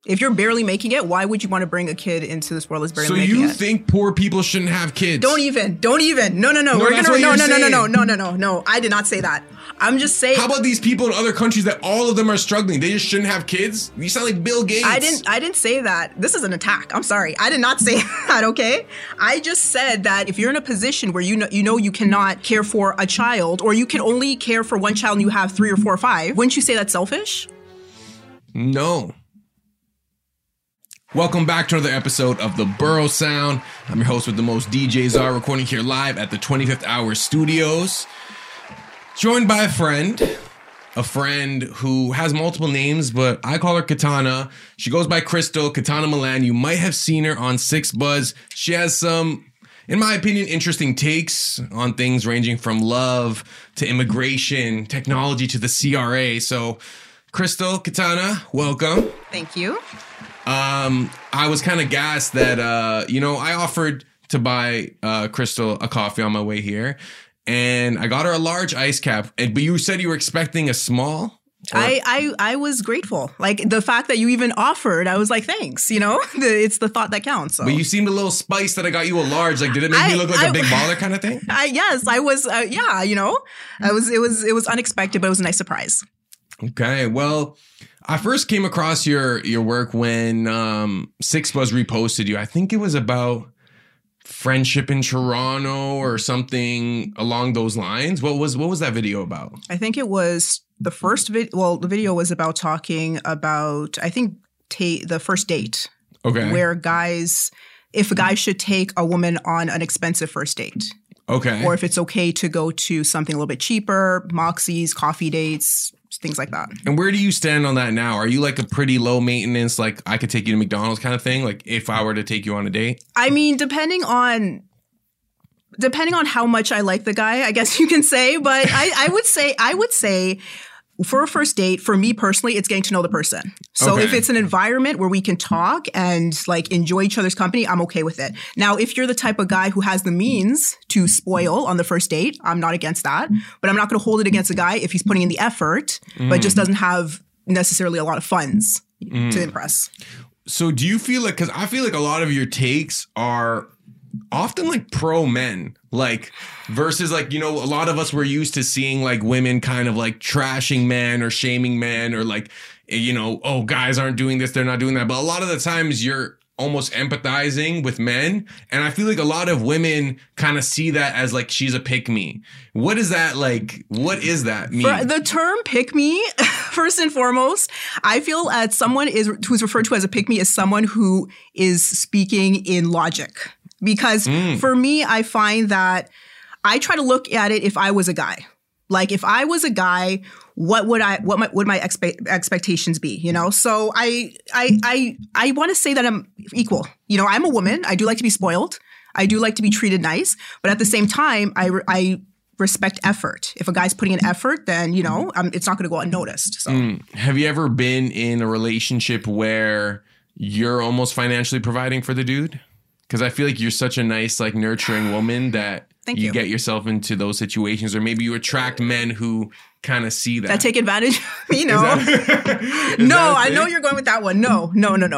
If you're barely making it, why would you want to bring a kid into this world that's barely making it? So you think poor people shouldn't have kids? Don't even. No. No. I did not say that. I'm just saying. How about these people in other countries that all of them are struggling? They just shouldn't have kids? You sound like Bill Gates. I didn't say that. This is an attack. I'm sorry. I did not say that, okay? I just said that if you're in a position where you know you cannot care for a child, or you can only care for one child and you have 3 or 4 or 5, wouldn't you say that's selfish? No. Welcome back to another episode of The Borough Sound. I'm your host with the most, DJs are, recording here live at the 25th Hour Studios. Joined by a friend who has multiple names, but I call her Katana. She goes by Crystal, Katana Milan. You might have seen her on Six Buzz. She has some, in my opinion, interesting takes on things ranging from love to immigration, technology to the CRA. So, Crystal, Katana, welcome. Thank you. I was kind of gassed that, I offered to buy Crystal a coffee on my way here, and I got her a large ice cap, but you said you were expecting a small? I was grateful. Like, the fact that you even offered, I was like, thanks, it's the thought that counts. So. But you seemed a little spiced that I got you a large. Like, did it make me look like a big baller kind of thing? Yes, I was, it was unexpected, but it was a nice surprise. Okay, well, I first came across your work when Six Buzz reposted you. I think it was about friendship in Toronto or something along those lines. What was that video about? I think it was the first video. Well, the video was about talking about, I think, the first date. Okay. Where if a guy should take a woman on an expensive first date. Okay. Or if it's okay to go to something a little bit cheaper, Moxie's, coffee dates, things like that. And where do you stand on that now? Are you like a pretty low maintenance, like I could take you to McDonald's kind of thing? Like if I were to take you on a date? I mean, depending on how much I like the guy, I guess you can say. But I would say for a first date, for me personally, it's getting to know the person. So if it's an environment where we can talk and like enjoy each other's company, I'm okay with it. Now, if you're the type of guy who has the means to spoil on the first date, I'm not against that. But I'm not going to hold it against a guy if he's putting in the effort, but just doesn't have necessarily a lot of funds to impress. So do you feel like, because I feel like a lot of your takes are often like pro men, like versus like, a lot of us were used to seeing like women kind of like trashing men or shaming men or like, oh, guys aren't doing this, they're not doing that. But a lot of the times you're almost empathizing with men. And I feel like a lot of women kind of see that as like, she's a pick me. What is that like? What is that mean? The term pick me, first and foremost, I feel someone who's referred to as a pick me is someone who is speaking in logic. Because for me, I find that I try to look at it if I was a guy. Like if I was a guy, what would my expectations be? So I want to say that I'm equal. I'm a woman. I do like to be spoiled. I do like to be treated nice. But at the same time, I respect effort. If a guy's putting in effort, then it's not going to go unnoticed. So have you ever been in a relationship where you're almost financially providing for the dude? Because I feel like you're such a nice, like, nurturing woman that you get yourself into those situations, or maybe you attract men who kind of see that. That take advantage of me? No. I know you're going with that one. No.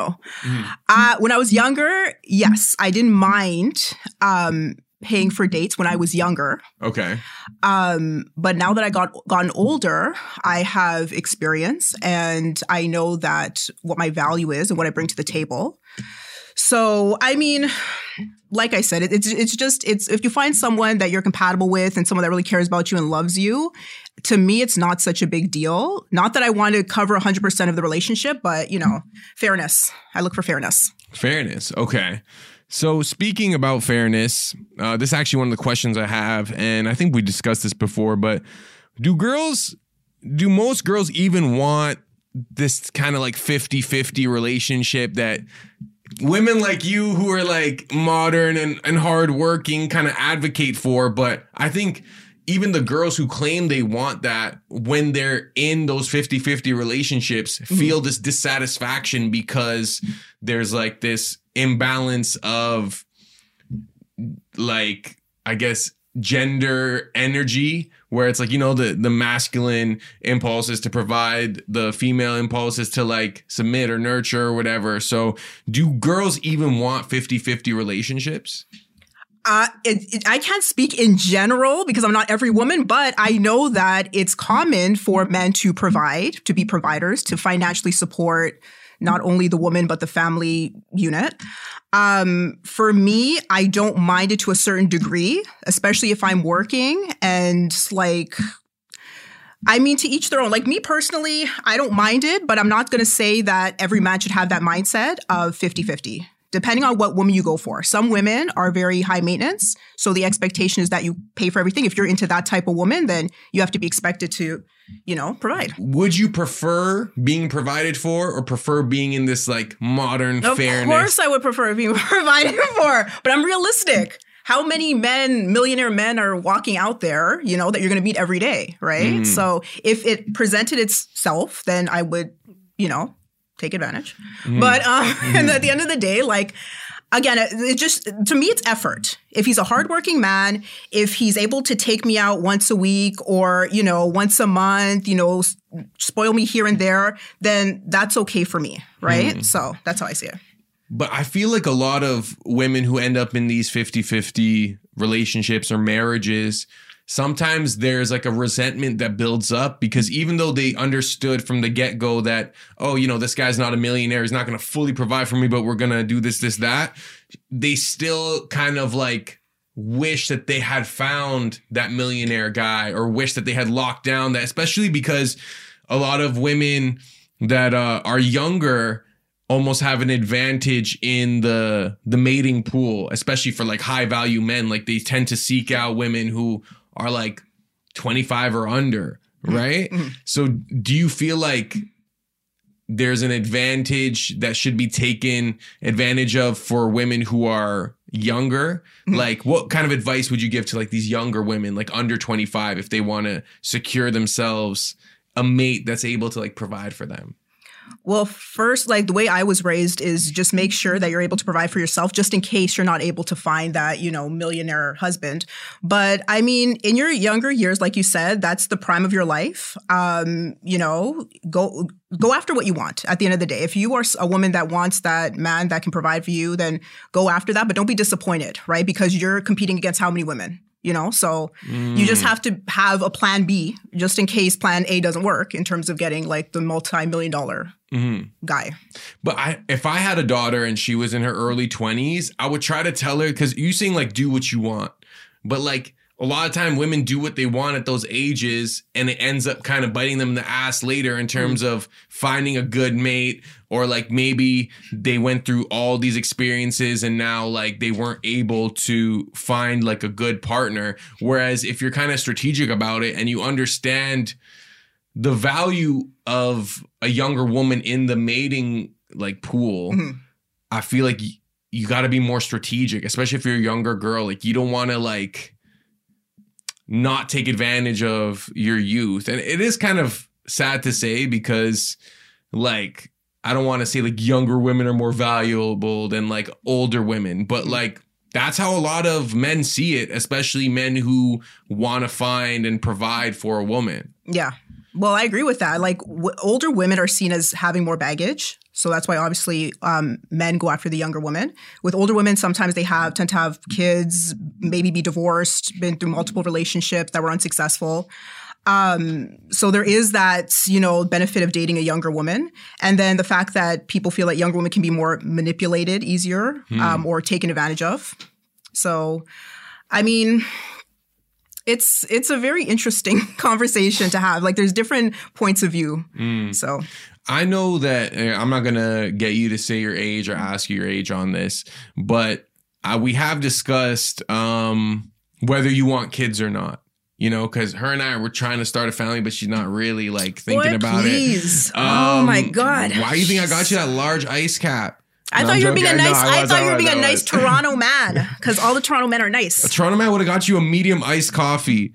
When I was younger, yes, I didn't mind paying for dates when I was younger. Okay. But now that I gotten older, I have experience and I know that what my value is and what I bring to the table. So, I mean, like I said, it's if you find someone that you're compatible with and someone that really cares about you and loves you, to me, it's not such a big deal. Not that I want to cover 100% of the relationship, but, fairness. I look for fairness. Fairness. Okay. So speaking about fairness, this is actually one of the questions I have, and I think we discussed this before, but do most girls even want this kind of like 50-50 relationship that women like you who are like modern and hardworking kind of advocate for? But I think even the girls who claim they want that, when they're in those 50-50 relationships, feel this dissatisfaction because there's like this imbalance of, like, I guess, gender energy where it's like, you know, the masculine impulse is to provide, the female impulse is to like submit or nurture or whatever. So do girls even want 50-50 relationships? I can't speak in general because I'm not every woman, but I know that it's common for men to provide, to be providers, to financially support not only the woman, but the family unit. For me, I don't mind it to a certain degree, especially if I'm working and like, I mean, to each their own. Like me personally, I don't mind it, but I'm not going to say that every man should have that mindset of 50-50. Depending on what woman you go for. Some women are very high maintenance. So the expectation is that you pay for everything. If you're into that type of woman, then you have to be expected to, you know, provide. Would you prefer being provided for or prefer being in this like modern fairness? Of course I would prefer being provided for, but I'm realistic. How many men, millionaire men are walking out there, you know, that you're going to meet every day, right? So if it presented itself, then I would, you know, take advantage. But and at the end of the day, like, again, it just, to me, it's effort. If he's a hardworking man, if he's able to take me out once a week or, you know, once a month, you know, spoil me here and there, then that's okay for me, right? So that's how I see it. But I feel like a lot of women who end up in these 50-50 relationships or marriages, sometimes there's like a resentment that builds up because even though they understood from the get-go that, oh, you know, this guy's not a millionaire, he's not going to fully provide for me, but we're going to do this, that, they still kind of like wish that they had found that millionaire guy or wish that they had locked down that, especially because a lot of women that are younger almost have an advantage in the mating pool, especially for like high value men. Like they tend to seek out women who are like 25 or under, right? So do you feel like there's an advantage that should be taken advantage of for women who are younger? Like what kind of advice would you give to like these younger women, like under 25, if they want to secure themselves a mate that's able to like provide for them? Well, first, like the way I was raised is just make sure that you're able to provide for yourself just in case you're not able to find that, you know, millionaire husband. But I mean, in your younger years, like you said, that's the prime of your life. You know, go after what you want at the end of the day. If you are a woman that wants that man that can provide for you, then go after that. But don't be disappointed, right? Because you're competing against how many women? You know, so you just have to have a plan B just in case plan A doesn't work in terms of getting like the multi-million-dollar guy. But if I had a daughter and she was in her early 20s, I would try to tell her, because you saying like do what you want, but like a lot of time women do what they want at those ages and it ends up kind of biting them in the ass later in terms of finding a good mate, or like maybe they went through all these experiences and now like they weren't able to find like a good partner. Whereas if you're kind of strategic about it and you understand the value of a younger woman in the mating like pool, I feel like you got to be more strategic, especially if you're a younger girl. Like you don't want to like not take advantage of your youth. And it is kind of sad to say because like, I don't want to say like younger women are more valuable than like older women, but like that's how a lot of men see it, especially men who want to find and provide for a woman. Yeah. Well, I agree with that. Like older women are seen as having more baggage. So that's why obviously men go after the younger women. With older women, sometimes they tend to have kids, maybe be divorced, been through multiple relationships that were unsuccessful. So there is that, you know, benefit of dating a younger woman. And then the fact that people feel that younger women can be more manipulated easier or taken advantage of. So, I mean, it's a very interesting conversation to have. Like there's different points of view. So I know that I'm not going to get you to say your age or ask you your age on this, but we have discussed whether you want kids or not. You know, because her and I were trying to start a family, but she's not really like thinking about it. Oh my God. Why do you think I got you that large ice cap? I thought you were being a nice. I thought you were being a nice Toronto man, because all the Toronto men are nice. A Toronto man would have got you a medium iced coffee.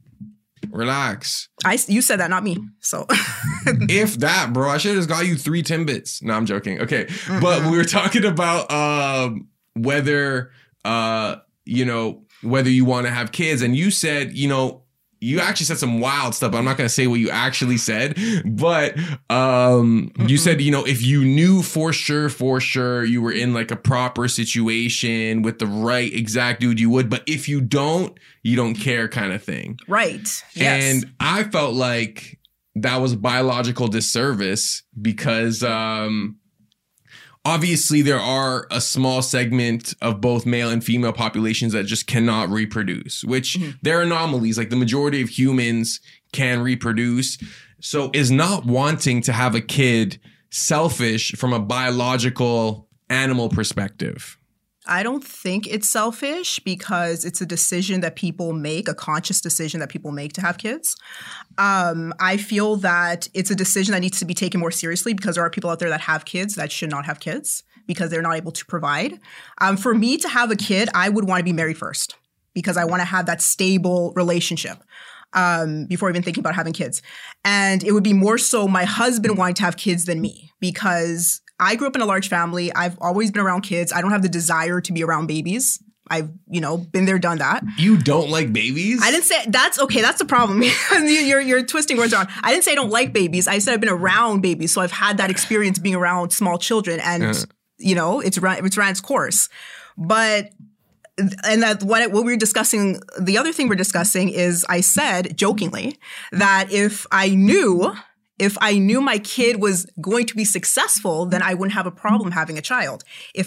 Relax. You said that, not me. So if that, bro, I should have just got you 3 Timbits. No, I'm joking. Okay, but we were talking about whether you know, whether you want to have kids. And you said, you know, you actually said some wild stuff. I'm not going to say what you actually said, but you said, you know, if you knew for sure you were in like a proper situation with the right exact dude, you would. But if you don't care kind of thing. Right. Yes. And I felt like that was biological disservice because obviously there are a small segment of both male and female populations that just cannot reproduce, which they're anomalies. Like the majority of humans can reproduce. So is not wanting to have a kid selfish from a biological animal perspective? I don't think it's selfish because it's a decision that people make, a conscious decision that people make to have kids. I feel that it's a decision that needs to be taken more seriously because there are people out there that have kids that should not have kids because they're not able to provide. For me to have a kid, I would want to be married first because I want to have that stable relationship before even thinking about having kids. And it would be more so my husband wanting to have kids than me because I grew up in a large family. I've always been around kids. I don't have the desire to be around babies. I've, been there, done that. You don't like babies? I didn't say that's okay. That's the problem. You're twisting words around. I didn't say I don't like babies. I said I've been around babies, so I've had that experience being around small children, and it's ran its course. But that what we were discussing, the other thing we're discussing is I said jokingly that if I knew my kid was going to be successful, then I wouldn't have a problem having a child.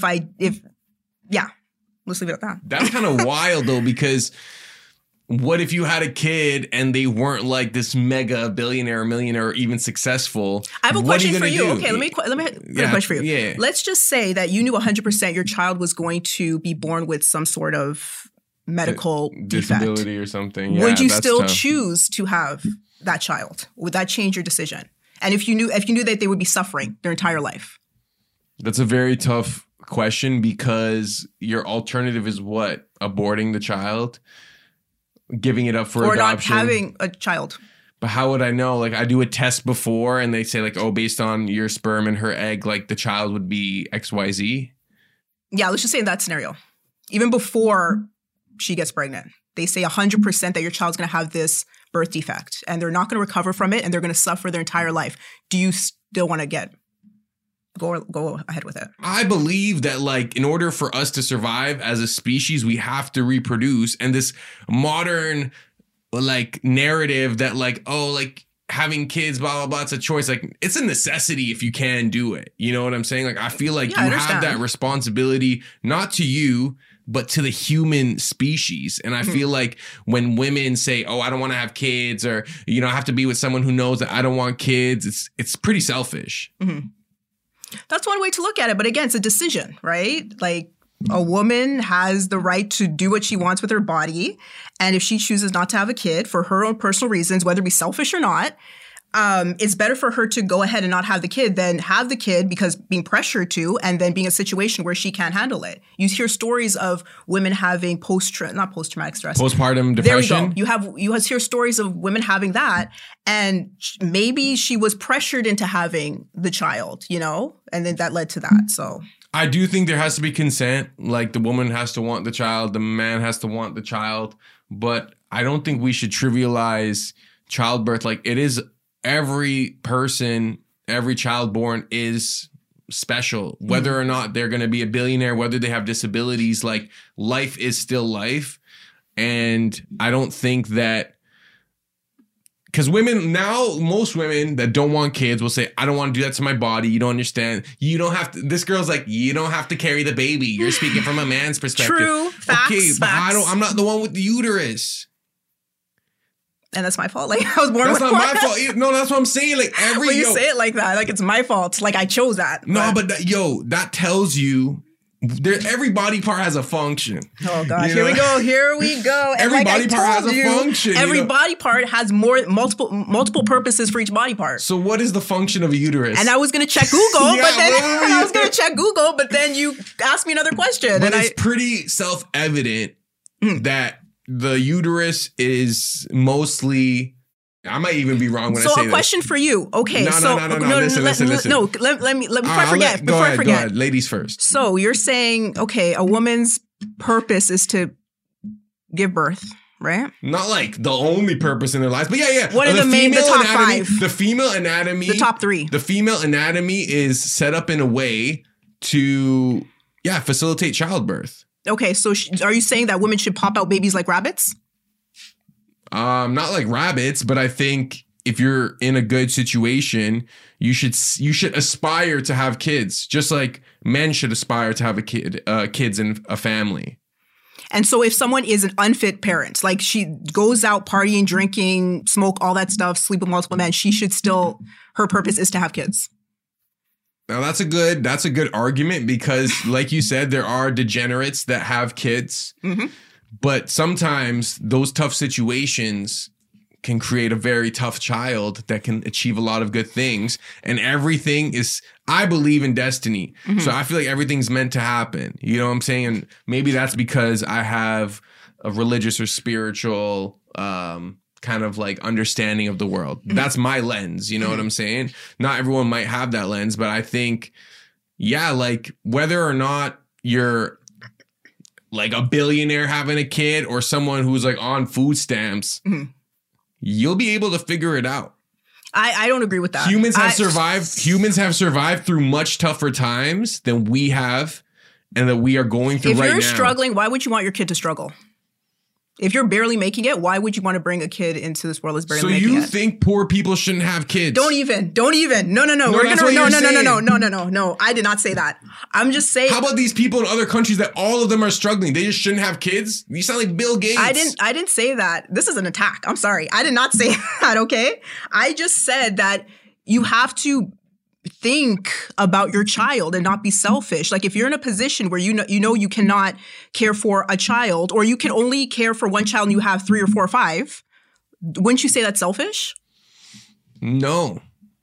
Let's leave it at that. That's kind of wild though, because what if you had a kid and they weren't like this mega billionaire or millionaire or even successful? I have a question for you. Okay, let me put a question for you. Yeah. Let's just say that you knew 100% your child was going to be born with some sort of medical disability defect. Or something. Yeah, would you still choose to have that child? Would that change your decision? And if you knew that they would be suffering their entire life? That's a very tough question because your alternative is what? Aborting the child? Giving it up for adoption? Or not having a child. But how would I know? Like I do a test before and they say like, oh, based on your sperm and her egg, like the child would be XYZ? Yeah, let's just say in that scenario. Even before she gets pregnant, they say 100% that your child's going to have this birth defect and they're not going to recover from it and they're going to suffer their entire life. Do you still want to go ahead with it? I believe that like in order for us to survive as a species, we have to reproduce. And this modern like narrative that like, oh, like having kids, blah, blah, blah, it's a choice. Like it's a necessity if you can do it. You know what I'm saying? Like I feel like you have that responsibility, not to you, but to the human species. And I feel like when women say, oh, I don't want to have kids or, I have to be with someone who knows that I don't want kids, it's pretty selfish. Mm-hmm. That's one way to look at it. But again, it's a decision, right? Like a woman has the right to do what she wants with her body. And if she chooses not to have a kid for her own personal reasons, whether it be selfish or not, it's better for her to go ahead and not have the kid than have the kid because being pressured to and then being in a situation where she can't handle it. You hear stories of women having not post-traumatic stress. Postpartum depression. There you go. You hear stories of women having that and maybe she was pressured into having the child, and then that led to that. So I do think there has to be consent. Like the woman has to want the child. The man has to want the child. But I don't think we should trivialize childbirth. Like it is every person, every child born is special, whether or not they're going to be a billionaire, whether they have disabilities, like life is still life. And I don't think that because most women that don't want kids will say, I don't want to do that to my body. You don't understand. You don't have to. This girl's like, you don't have to carry the baby. You're speaking from a man's perspective. True. Facts. Okay, but I'm not the one with the uterus. And that's my fault. Like I was born with one. That's not my fault. No, that's what I'm saying. Like when you say it like that, like it's my fault. Like I chose that. No, but that tells you every body part has a function. Oh God, here we go. And every body part has a function. Every body part has multiple purposes for each body part. So what is the function of a uterus? And I was gonna check Google, but then you asked me another question. But it's pretty self-evident that the uterus is mostly. I might even be wrong when I say this. So a question for you. Okay. No. Listen. No, let me before I forget. Go ahead. Ladies first. So you're saying, okay, a woman's purpose is to Give birth, right? Not like the only purpose in their lives, but yeah. What are the top anatomy, 5? The female anatomy. The top 3. The female anatomy is set up in a way to, facilitate childbirth. Okay, so are you saying that women should pop out babies like rabbits? Not like rabbits, but I think if you're in a good situation, you should aspire to have kids, just like men should aspire to have kids in a family. And so if someone is an unfit parent, like she goes out partying, drinking, smoke, all that stuff, sleep with multiple men, she should still, her purpose is to have kids. Now that's a good argument because like you said, there are degenerates that have kids, but sometimes those tough situations can create a very tough child that can achieve a lot of good things. And everything is, I believe in destiny. So I feel like everything's meant to happen. You know what I'm saying? And maybe that's because I have a religious or spiritual kind of like understanding of the world. That's my lens. You know what I'm saying? Not everyone might have that lens, but I think, like whether or not you're like a billionaire having a kid or someone who's like on food stamps, you'll be able to figure it out. I don't agree with that. Humans have survived through much tougher times than we have and that we are going through right now. If you're struggling, why would you want your kid to struggle? If you're barely making it, why would you want to bring a kid into this world that's barely making it? So you think poor people shouldn't have kids? Don't even. No. No. I did not say that. I'm just saying. How about these people in other countries that all of them are struggling? They just shouldn't have kids? You sound like Bill Gates. I didn't say that. This is an attack. I'm sorry. I did not say that, okay? I just said that you have to think about your child and not be selfish. Like if you're in a position where you know you cannot care for a child, or you can only care for one child and you have 3 or 4 or 5, wouldn't you say that's selfish? No.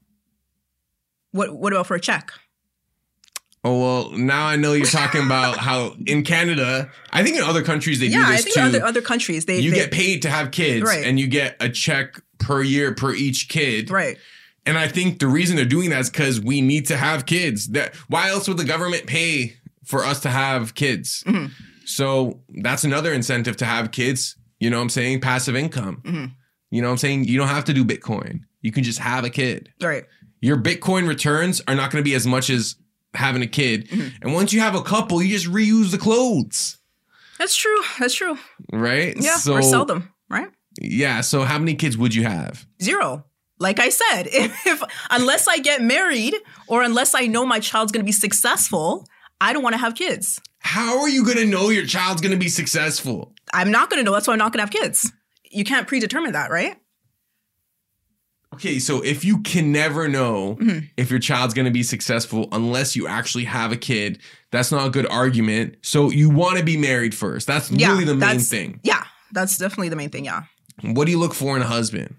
What about for a check? Oh, well, now I know you're talking about how in Canada, I think in other countries they do this too. I think other countries they get paid to have kids, and you get a check per year per each kid. Right. And I think the reason they're doing that is because we need to have kids. Why else would the government pay for us to have kids? So that's another incentive to have kids. You know what I'm saying? Passive income. You know what I'm saying? You don't have to do Bitcoin. You can just have a kid. Right. Your Bitcoin returns are not going to be as much as having a kid. And once you have a couple, you just reuse the clothes. That's true. Right? Yeah, or sell them, right? Yeah. So how many kids would you have? 0. Like I said, if unless I get married or unless I know my child's going to be successful, I don't want to have kids. How are you going to know your child's going to be successful? I'm not going to know. That's why I'm not going to have kids. You can't predetermine that, right? Okay, so if you can never know if your child's going to be successful unless you actually have a kid, that's not a good argument. So you want to be married first. That's really the main thing. Yeah, that's definitely the main thing, yeah. What do you look for in a husband?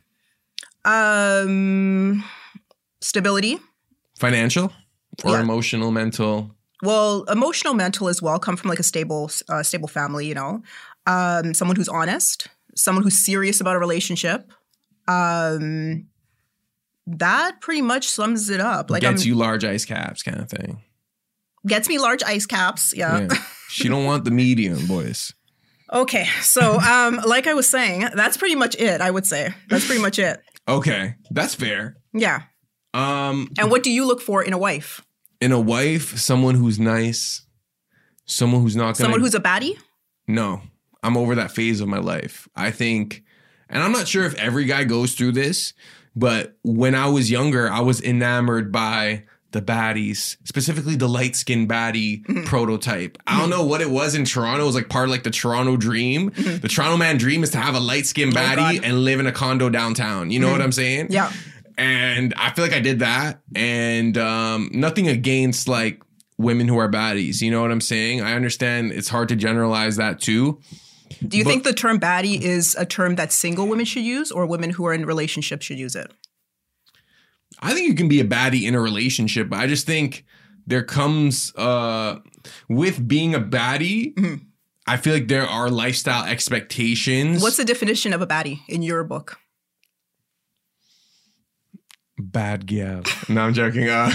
Stability. Financial or emotional, mental? Well, emotional, mental as well. Come from like a stable family, you know. Someone who's honest, someone who's serious about a relationship. That pretty much sums it up. Like gets you large ice caps kind of thing. Gets me large ice caps, yeah. She don't want the medium, boys. Okay, so like I was saying, that's pretty much it, I would say. That's pretty much it. Okay, that's fair. Yeah. And what do you look for in a wife? In a wife, someone who's nice, someone who's not gonna... Someone who's a baddie? No, I'm over that phase of my life. I think, and I'm not sure if every guy goes through this, but when I was younger, I was enamored by the baddies, specifically the light-skinned baddie prototype. I don't know what it was in Toronto. It was like part of like the Toronto dream. The Toronto man dream is to have a light-skinned baddie and live in a condo downtown. You know what I'm saying? Yeah. And I feel like I did that. And nothing against like women who are baddies. You know what I'm saying? I understand it's hard to generalize that too. Do you think the term baddie is a term that single women should use or women who are in relationships should use it? I think you can be a baddie in a relationship, but I just think there comes with being a baddie, I feel like there are lifestyle expectations. What's the definition of a baddie in your book? Bad gal. No, I'm joking. I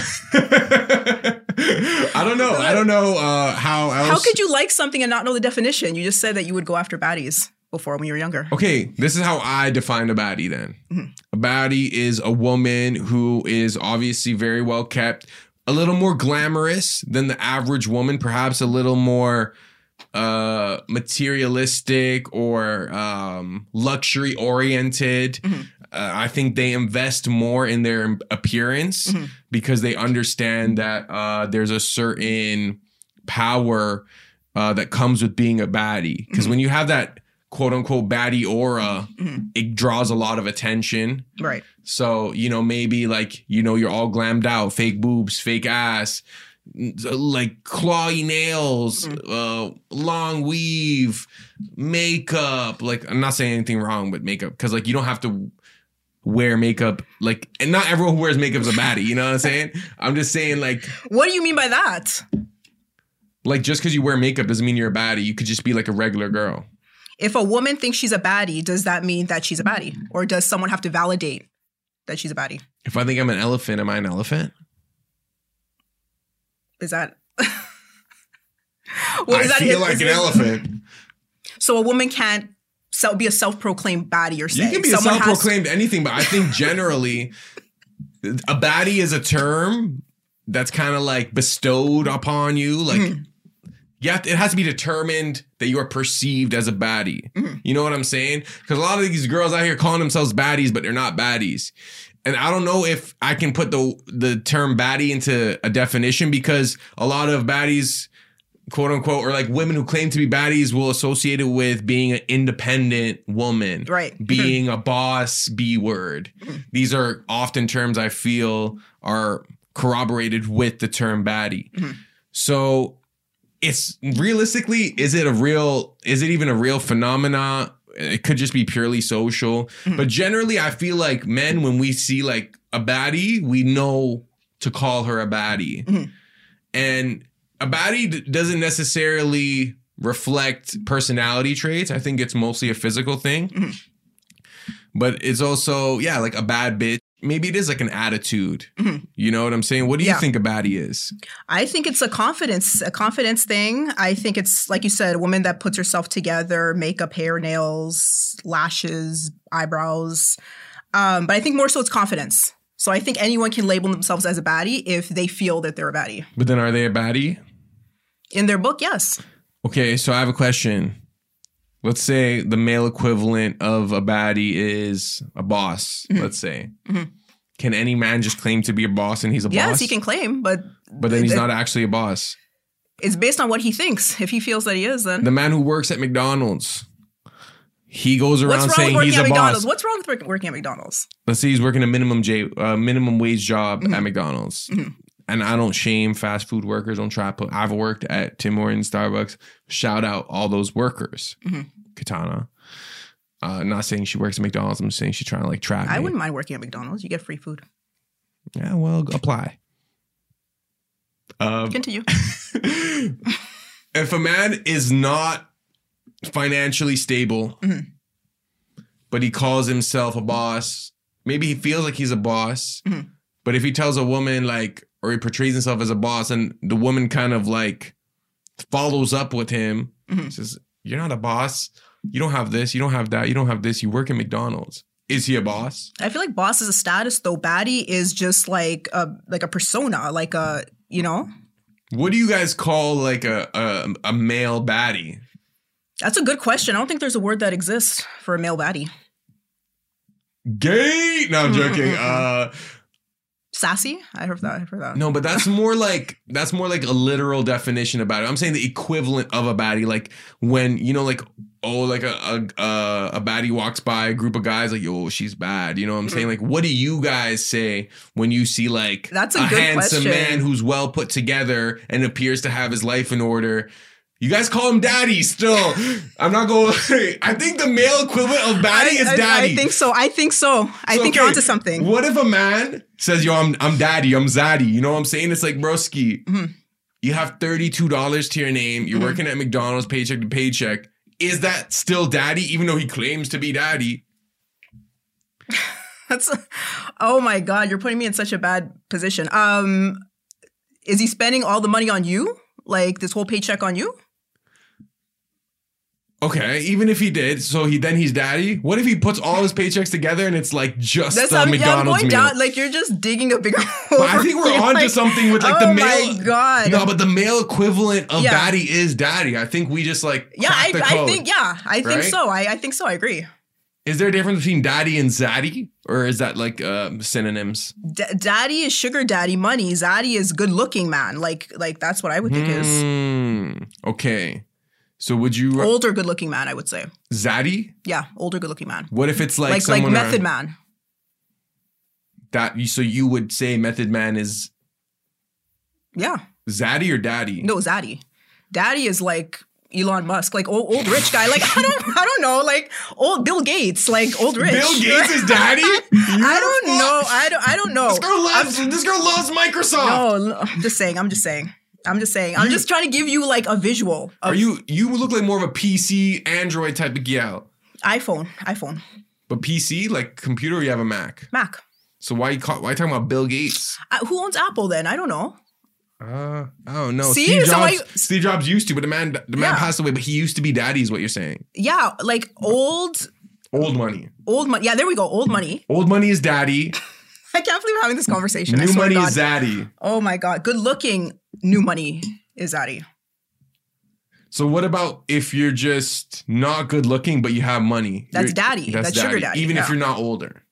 don't know. I don't know how else. How could you like something and not know the definition? You just said that you would go after baddies. before when you were younger. Okay, this is how I define a baddie then. A baddie is a woman who is obviously very well kept, a little more glamorous than the average woman, perhaps a little more materialistic or luxury oriented. I think they invest more in their appearance because they understand that there's a certain power that comes with being a baddie. Because when you have that quote unquote baddie aura, it draws a lot of attention. Right. So, you know, maybe like, you know, you're all glammed out, fake boobs, fake ass, like clawy nails, long weave, makeup. Like, I'm not saying anything wrong with makeup because like you don't have to wear makeup, like, and not everyone who wears makeup is a baddie, you know what I'm saying? I'm just saying, like, what do you mean by that? Like, just because you wear makeup doesn't mean you're a baddie. You could just be like a regular girl. If a woman thinks she's a baddie, does that mean that she's a baddie? Or does someone have to validate that she's a baddie? If I think I'm an elephant, am I an elephant? Is that... I feel like an elephant. So a woman can't be a self-proclaimed baddie, you're saying? You can be a self-proclaimed anything, but I think generally a baddie is a term that's kind of like bestowed upon you. Like, it has to be determined that you are perceived as a baddie. You know what I'm saying? Because a lot of these girls out here calling themselves baddies, but they're not baddies. And I don't know if I can put the term baddie into a definition because a lot of baddies, quote unquote, or like women who claim to be baddies will associate it with being an independent woman. Right. Being a boss, B word. These are often terms I feel are corroborated with the term baddie. So it's realistically, is it even a real phenomena? It could just be purely social. But generally, I feel like men, when we see like a baddie, we know to call her a baddie. And a baddie doesn't necessarily reflect personality traits. I think it's mostly a physical thing. But it's also, like a bad bitch. Maybe it is like an attitude. You know what I'm saying? What do you think a baddie is? I think it's a confidence thing. I think it's, like you said, a woman that puts herself together, makeup, hair, nails, lashes, eyebrows. But I think more so it's confidence. So I think anyone can label themselves as a baddie if they feel that they're a baddie. But then are they a baddie? In their book, yes. Okay, so I have a question. Let's say the male equivalent of a baddie is a boss, let's say. Can any man just claim to be a boss and he's a boss? Yes, he can claim, but then he's not actually a boss. It's based on what he thinks. If he feels that he is, then. The man who works at McDonald's, he goes around saying he's a boss. What's wrong with working at McDonald's? Let's say he's working a minimum wage job at McDonald's. And I don't shame fast food workers. I've worked at Tim Hortons, Starbucks. Shout out all those workers. Katana. Not saying she works at McDonald's. I'm saying she's trying to like trap me. I wouldn't mind working at McDonald's. You get free food. Yeah, well, apply. Continue. If a man is not financially stable, but he calls himself a boss, maybe he feels like he's a boss, but if he tells a woman like, or he portrays himself as a boss and the woman kind of like follows up with him, says, you're not a boss. You don't have this. You don't have that. You don't have this. You work at McDonald's. Is he a boss? I feel like boss is a status, though. Baddie is just like a persona, like a, you know. What do you guys call like a male baddie? That's a good question. I don't think there's a word that exists for a male baddie. Gay? No, I'm joking. Sassy? I heard that. No, but that's more like a literal definition about it. I'm saying the equivalent of a baddie, like when, you know, like, oh, like a baddie walks by a group of guys, like, yo, she's bad. You know what I'm saying? Like, what do you guys say when you see like that's a handsome man who's well put together and appears to have his life in order? You guys call him daddy still. I'm not going to... I think the male equivalent of baddie is daddy. I think so. I think you're onto something. What if a man says, yo, I'm daddy, I'm zaddy. You know what I'm saying? It's like, broski, you have $32 to your name. You're working at McDonald's paycheck to paycheck. Is that still daddy, even though he claims to be daddy? Oh my God, you're putting me in such a bad position. Is he spending all the money on you? Like this whole paycheck on you? Okay, even if he did, so he's daddy. What if he puts all his paychecks together and it's like just That's the McDonald's I'm going meal? down. Like you're just digging a bigger hole. But I think we're onto something with like the male. Oh my god! No, but the male equivalent of daddy is daddy. I think we just like I think right? think so. I think so. I agree. Is there a difference between daddy and zaddy, or is that like synonyms? Daddy is sugar daddy money. Zaddy is good looking man. Like that's what I would think is. Okay. So would you older good looking man? I would say zaddy. Yeah, older good looking man. What if it's like Method Man? So you would say Method Man is zaddy or daddy? No, zaddy. Daddy is like Elon Musk, like old rich guy. Like I don't know, like old Bill Gates, like old rich. Bill Gates is daddy? I don't know. This girl loves Microsoft. No, I'm just saying. I'm just trying to give you like a visual. You look like more of a PC Android type of gal. iPhone. But PC, like computer, or you have a Mac? Mac. So why talking about Bill Gates? Who owns Apple then? I don't know. I don't know. See? Steve Jobs used to, but the man passed away, but he used to be daddy is what you're saying. Yeah, like old money. Yeah, there we go. Old money. Old money is daddy. I can't believe we're having this conversation. New money is zaddy. Oh my God. Good looking new money is zaddy. So what about if you're just not good looking, but you have money? That's daddy. That's sugar daddy. Even if you're not older.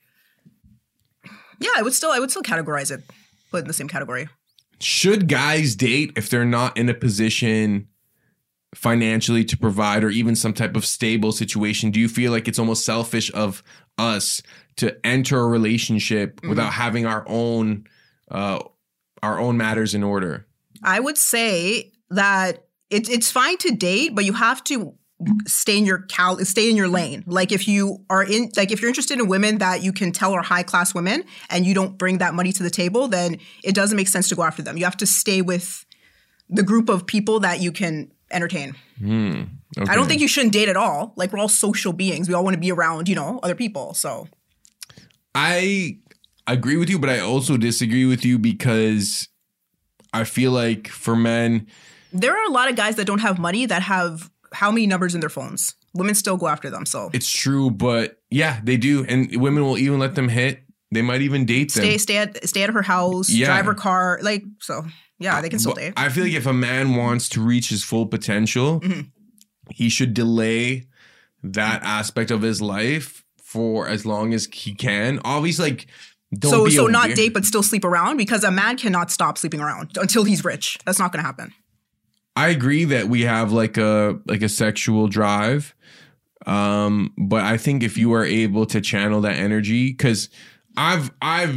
Yeah, I would still categorize it, put it in the same category. Should guys date if they're not in a position financially to provide or even some type of stable situation? Do you feel like it's almost selfish of us to enter a relationship without having our own matters in order? I would say that it's fine to date, but you have to stay in your lane. Like if you're interested in women that you can tell are high class women and you don't bring that money to the table, then it doesn't make sense to go after them. You have to stay with the group of people that you can entertain. Okay. I don't think you shouldn't date at all. Like we're all social beings. We all want to be around, other people. So I agree with you, but I also disagree with you because I feel like for men, there are a lot of guys that don't have money that have how many numbers in their phones? Women still go after them. So it's true, but yeah, they do, and women will even let them hit. They might even date them. Stay at her house, drive her car, like so. Yeah, they can still date. I feel like if a man wants to reach his full potential, he should delay that aspect of his life for as long as he can. Obviously, like not date, but still sleep around, because a man cannot stop sleeping around until he's rich. That's not going to happen. I agree that we have like a sexual drive, but I think if you are able to channel that energy, because I've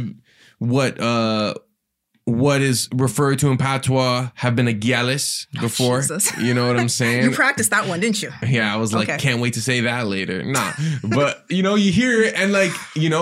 what is referred to in patois have been a gyalis before. Jesus. You know what I'm saying? You practiced that one, didn't you? Yeah, I was like, Can't wait to say that later. Nah, but you hear it, and like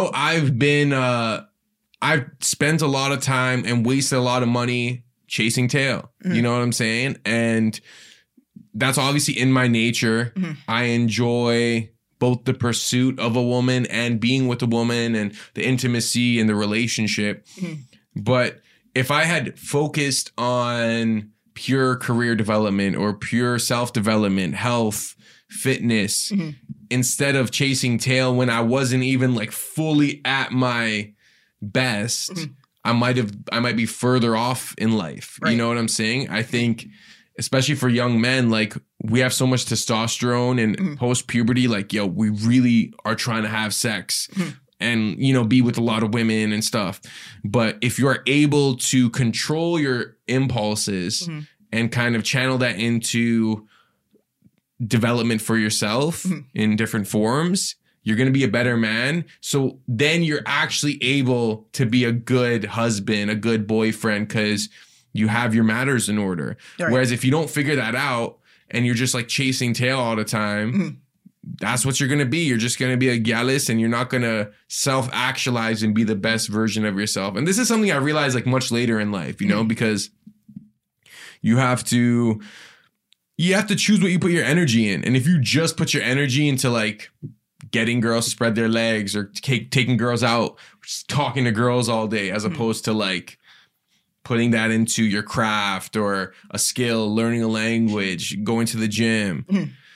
I've spent a lot of time and wasted a lot of money chasing tail. You know what I'm saying? And that's obviously in my nature. I enjoy both the pursuit of a woman and being with a woman and the intimacy and the relationship. But if I had focused on pure career development or pure self-development, health, fitness, instead of chasing tail when I wasn't even like fully at my best, I might be further off in life. Right. You know what I'm saying? I think, especially for young men, like we have so much testosterone and post-puberty, like, we really are trying to have sex and, be with a lot of women and stuff. But if you're able to control your impulses and kind of channel that into development for yourself in different forms, you're going to be a better man. So then you're actually able to be a good husband, a good boyfriend, because you have your matters in order. Right. Whereas if you don't figure that out and you're just like chasing tail all the time, that's what you're going to be. You're just going to be a gallus, and you're not going to self-actualize and be the best version of yourself. And this is something I realized like much later in life, because you have to choose what you put your energy in. And if you just put your energy into like getting girls to spread their legs or taking girls out, just talking to girls all day, as opposed to like putting that into your craft or a skill, learning a language, going to the gym,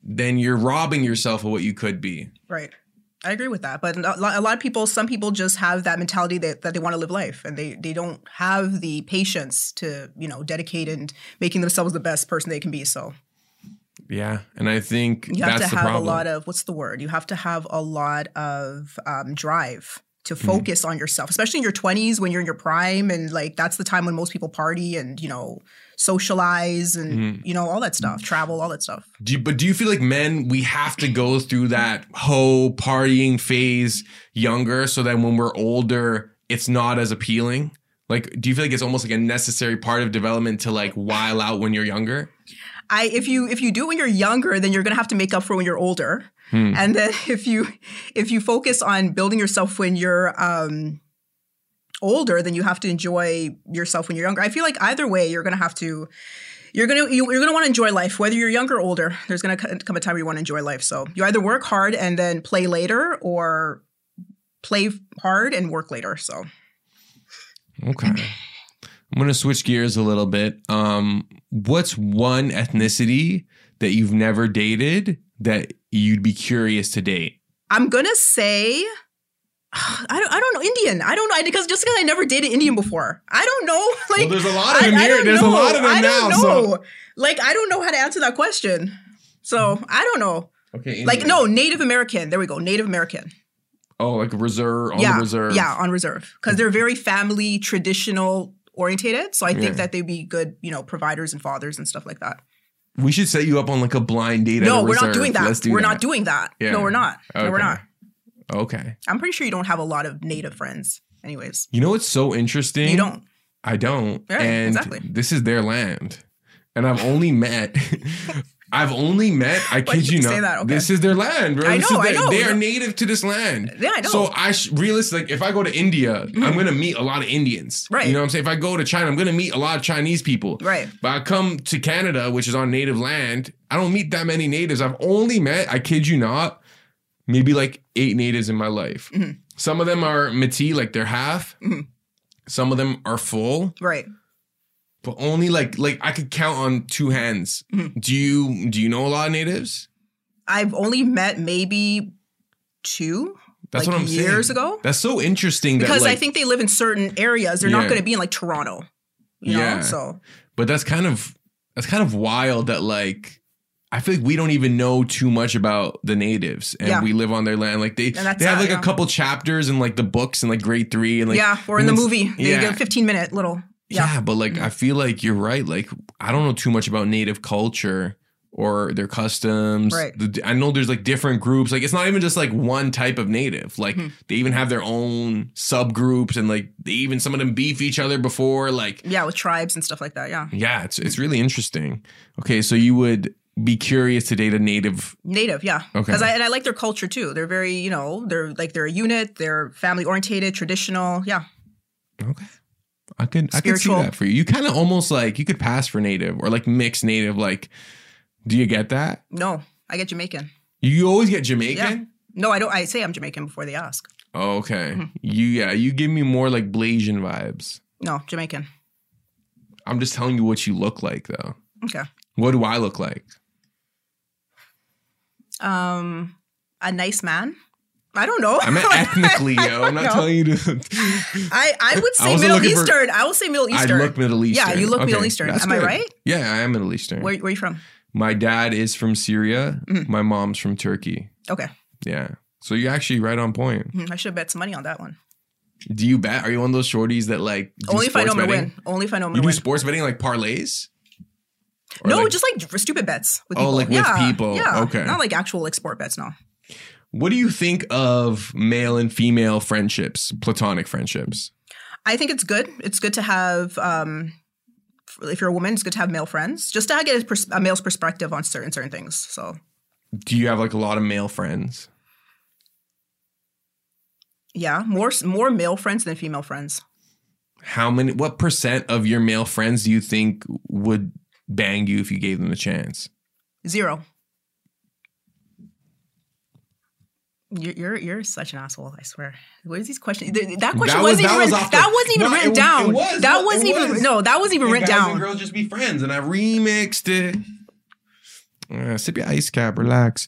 then you're robbing yourself of what you could be. Right. I agree with that. But a lot of people, some people just have that mentality that they want to live life, and they don't have the patience to, dedicate and making themselves the best person they can be. So yeah. And I think you have that's to the have problem. a lot of, what's the word? You have to have a lot of drive to focus on yourself, especially in your 20s when you're in your prime. And like, that's the time when most people party and, socialize and, all that stuff, travel, all that stuff. But do you feel like men, we have to go through that whole partying phase younger so that when we're older, it's not as appealing? Like, do you feel like it's almost like a necessary part of development to like while out when you're younger? If you do it when you're younger, then you're going to have to make up for it when you're older. And then if you focus on building yourself when you're older, then you have to enjoy yourself when you're younger. I feel like either way, you're going to want to enjoy life, whether you're younger or older. There's going to come a time where you want to enjoy life. So you either work hard and then play later, or play hard and work later. So okay. I'm going to switch gears a little bit. What's one ethnicity that you've never dated that you'd be curious to date? I'm going to say, I don't know, Indian. I don't know, because I never dated Indian before. I don't know. Like, well, there's a lot of them here. There's a lot of them now. I don't know. So. Like, I don't know how to answer that question. So I don't know. Okay. Indian. Like, no, Native American. There we go. Native American. Oh, like reserve, the reserve. Yeah, on reserve. Because they're very family, traditional orientated. So I think that they'd be good, providers and fathers and stuff like that. We should set you up on like a blind date. No, at a we're reserve. not doing that. Let's do we're that. not doing that. Yeah. No, we're not. Okay. No, we're not. Okay. I'm pretty sure you don't have a lot of Native friends anyways. You know what's so interesting? You don't. I don't. Yeah, and exactly. This is their land. And I've only met, I kid you not. Say that? Okay. This is their land, bro. I know. They are native to this land. Yeah, I know. So realistically, like, if I go to India, I'm going to meet a lot of Indians. Right. You know what I'm saying? If I go to China, I'm going to meet a lot of Chinese people. Right. But I come to Canada, which is on native land, I don't meet that many natives. I've only met, I kid you not, maybe like 8 natives in my life. Mm-hmm. Some of them are Métis, like they're half. Mm-hmm. Some of them are full. Right. But only like I could count on 2 hands. Mm-hmm. Do you know a lot of natives? I've only met maybe 2. That's like what I'm saying. years ago. That's so interesting. Because that, I think they live in certain areas. They're not going to be in like Toronto. You know? So. But that's kind of wild that like I feel like we don't even know too much about the natives, and we live on their land. Like they have like a couple chapters in like the books in like grade 3 and like or in the movie they get a 15-minute little. Yeah, but like I feel like you're right. Like I don't know too much about native culture or their customs. Right. I know there's like different groups. Like it's not even just like one type of native. Like they even have their own subgroups, and like some of them beef each other before. Like with tribes and stuff like that. Yeah. Yeah, it's really interesting. Okay, so you would be curious to date a native. Yeah. Okay. Because I like their culture too. They're very, they're a unit. They're family orientated, traditional. Yeah. Okay. I could see that for you. You kind of almost like you could pass for native or like mixed native. Like, do you get that? No, I get Jamaican. You always get Jamaican? Yeah. No, I don't. I say I'm Jamaican before they ask. Oh, okay. You give me more like Blasian vibes. No, Jamaican. I'm just telling you what you look like, though. Okay. What do I look like? A nice man. I don't know. I meant ethnically, yo. I'm not telling you to. I would say Middle Eastern. I will say Middle Eastern. I look Middle Eastern. Yeah, you look Middle Eastern. Am I right? Yeah, I am Middle Eastern. Where are you from? My dad is from Syria. My mom's from Turkey. Okay. Yeah. So you're actually right on point. I should have bet some money on that one. Do you bet? Are you one of those shorties that like only if I know I'm gonna win? Only if I know I'm gonna win. You do sports betting like parlays? Or no, just like stupid bets with people. With people. Yeah. Okay. Not like actual like sport bets, no. What do you think of male and female friendships, platonic friendships? I think it's good. It's good to have, if you're a woman, it's good to have male friends, just to get a male's perspective on certain things. So, do you have like a lot of male friends? Yeah, more male friends than female friends. What % of your male friends do you think would bang you if you gave them a chance? 0. You're such an asshole, I swear. What is these questions? That question wasn't even written down. That wasn't even written down. Guys and girls just be friends, and I remixed it. Sip your ice cap, relax.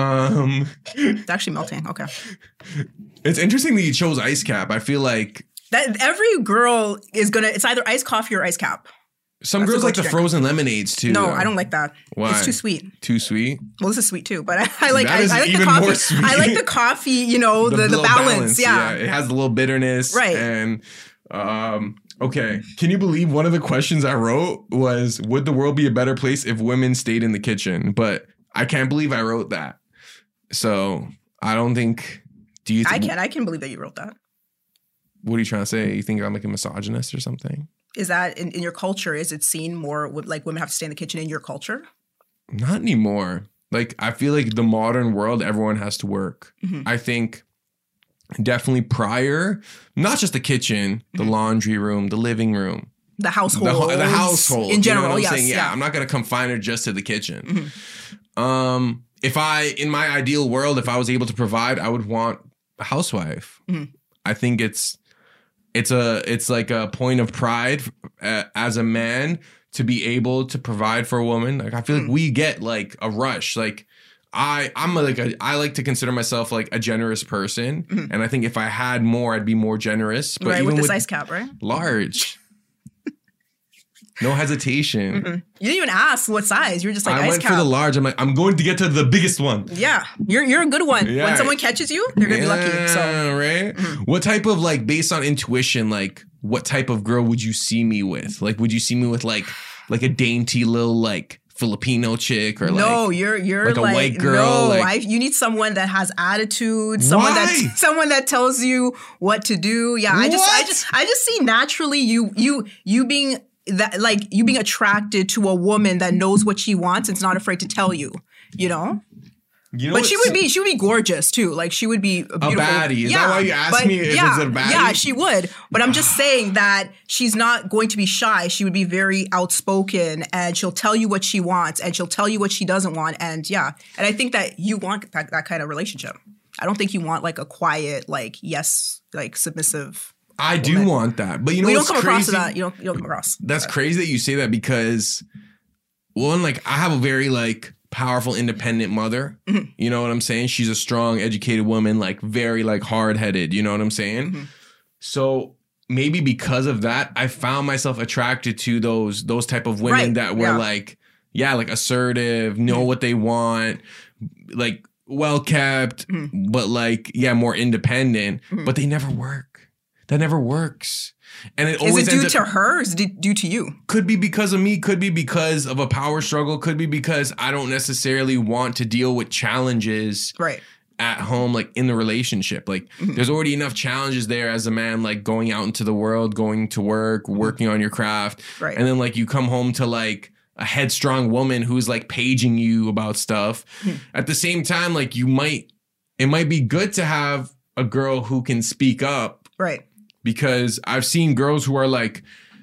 It's actually melting. Okay. It's interesting that you chose ice cap. I feel like that every girl is gonna. It's either iced coffee or ice cap. Some girls like the frozen lemonades too. No, though. I don't like that. Why? It's too sweet. Too sweet? Well, this is sweet too, but I like That is I like even the coffee. more sweet. I like the coffee, you know, the little balance. Yeah. It has a little bitterness. Right. And okay. Can you believe one of the questions I wrote was, would the world be a better place if women stayed in the kitchen? But I can't believe I wrote that. So I don't think. Do you? I can believe that you wrote that. What are you trying to say? You think I'm like a misogynist or something? Is that in your culture? Is it seen more like women have to stay in the kitchen in your culture? Not anymore. Like, I feel like the modern world, everyone has to work. Mm-hmm. I think definitely prior, not just the kitchen, the laundry room, the living room. The household. The household. In general, you know what I'm yes. saying? Yeah, I'm not going to confine her just to the kitchen. Mm-hmm. In my ideal world, if I was able to provide, I would want a housewife. Mm-hmm. I think it's like a point of pride as a man to be able to provide for a woman. Like, I feel like we get like a rush. Like I like to consider myself like a generous person. Mm-hmm. And I think if I had more, I'd be more generous. But right, even with this ice cap, right? Large. No hesitation. Mm-hmm. You didn't even ask what size. You were just like, I ice went cap. for the large. I'm like, I'm going to get to the biggest one. Yeah. You're a good one. Yeah. When someone catches you, they're going to be lucky. So. Right? Mm-hmm. What type of, like, based on intuition, like, what type of girl would you see me with? Like, would you see me with, like a dainty little, like, Filipino chick or like no, you're like a white girl? No, you need someone that has attitude, someone that tells you what to do. Yeah, I just see naturally you being that, like, you being attracted to a woman that knows what she wants and is not afraid to tell you, you know? But she would be gorgeous too. Like, she would be a beautiful. Baddie. Is that why you asked me if it's a baddie? Yeah, she would. But I'm just saying that she's not going to be shy. She would be very outspoken, and she'll tell you what she wants, and she'll tell you what she doesn't want. And yeah, and I think that you want that kind of relationship. I don't think you want like a quiet, like, yes, like submissive. I do want that, but you know, we what's don't come crazy? across that. You don't come across. That's crazy that you say that, because one, like, I have a very like powerful, independent mother. Mm-hmm. You know what I'm saying? She's a strong, educated woman, like very like hard-headed. You know what I'm saying? Mm-hmm. So maybe because of that, I found myself attracted to those type of women that were like assertive, know what they want, like well kept, but like more independent. But they never work. That never works. And it always is it due to her or is it due to you? Could be because of me, could be because of a power struggle, could be because I don't necessarily want to deal with challenges at home, like in the relationship. Like there's already enough challenges there as a man, like going out into the world, going to work, working on your craft. Right. And then like you come home to like a headstrong woman who's like paging you about stuff. At the same time, like it might be good to have a girl who can speak up. Right. Because I've seen girls who are like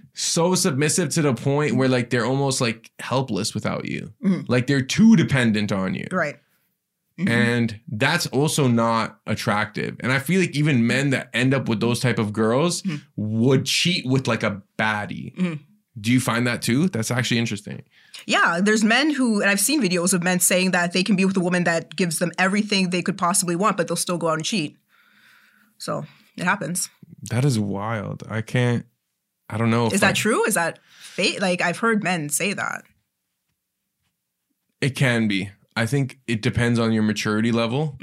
so submissive to the point where like they're almost like helpless without you. Like they're too dependent on you. Right. And that's also not attractive. And I feel like even men that end up with those type of girls would cheat with like a baddie. Do you find that too? That's actually interesting. Yeah, there's men who, and I've seen videos of men saying that they can be with a woman that gives them everything they could possibly want, but they'll still go out and cheat. So it happens. That is wild. I don't know. Is that true? Is that fake? Like, I've heard men say that. It can be. I think it depends on your maturity level.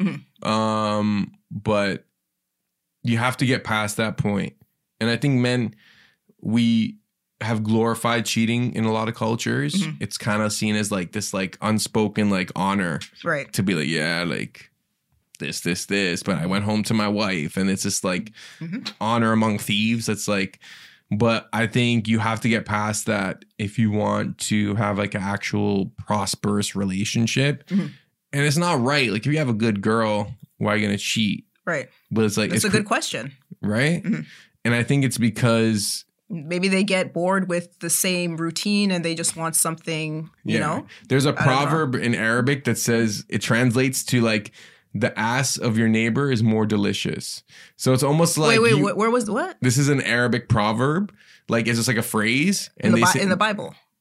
But you have to get past that point. And I think men, we have glorified cheating in a lot of cultures. It's kind of seen as like this like unspoken like honor. Right. To be like, yeah, like this, but I went home to my wife, and it's just like honor among thieves. It's like, but I think you have to get past that if you want to have like an actual prosperous relationship. And it's not right. Like, if you have a good girl, why are you going to cheat? Right. But it's like, it's a good question. Right. And I think it's because maybe they get bored with the same routine and they just want something, you know? There's a proverb in Arabic that says, it translates to like, the ass of your neighbor is more delicious. So it's almost like... Wait, where was what? This is an Arabic proverb. Like, it's just like a phrase. And in the Bible?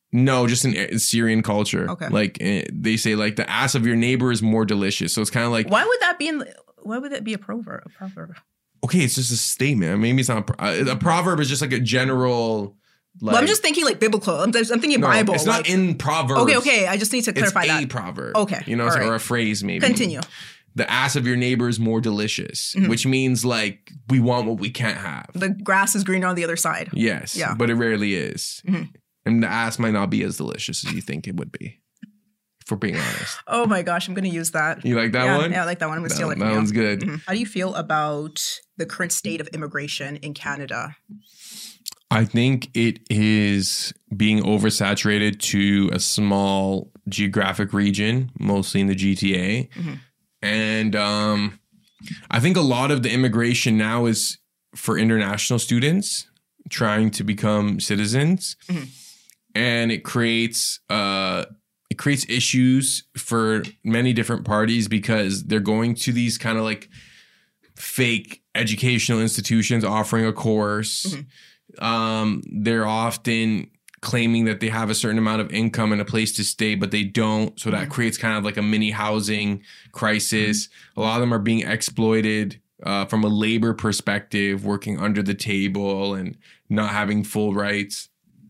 No, just in Syrian culture. Okay. Like they say, like the ass of your neighbor is more delicious. So it's kind of like, why would that be a proverb? okay, it's just a statement. Maybe it's not a proverb. Is just like a general. Like, well, I'm just thinking like biblical. I'm thinking Bible. It's not in Proverbs. Okay. I just need to clarify that. It's a proverb. Okay. You know, right. or a phrase maybe. Continue. The ass of your neighbor is more delicious, which means like we want what we can't have. The grass is greener on the other side. Yes. Yeah. But it rarely is. And the ass might not be as delicious as you think it would be, if we're being honest. Oh my gosh, I'm going to use that. You like that one? Yeah, I like that one. I'm going to steal it from That you. one's good. How do you feel about the current state of immigration in Canada? I think it is being oversaturated to a small geographic region, mostly in the GTA. And I think a lot of the immigration now is for international students trying to become citizens. And it creates issues for many different parties because they're going to these kind of like fake educational institutions offering a course. They're often claiming that they have a certain amount of income and a place to stay, but they don't. So that creates kind of like a mini housing crisis. A lot of them are being exploited from a labor perspective, working under the table and not having full rights.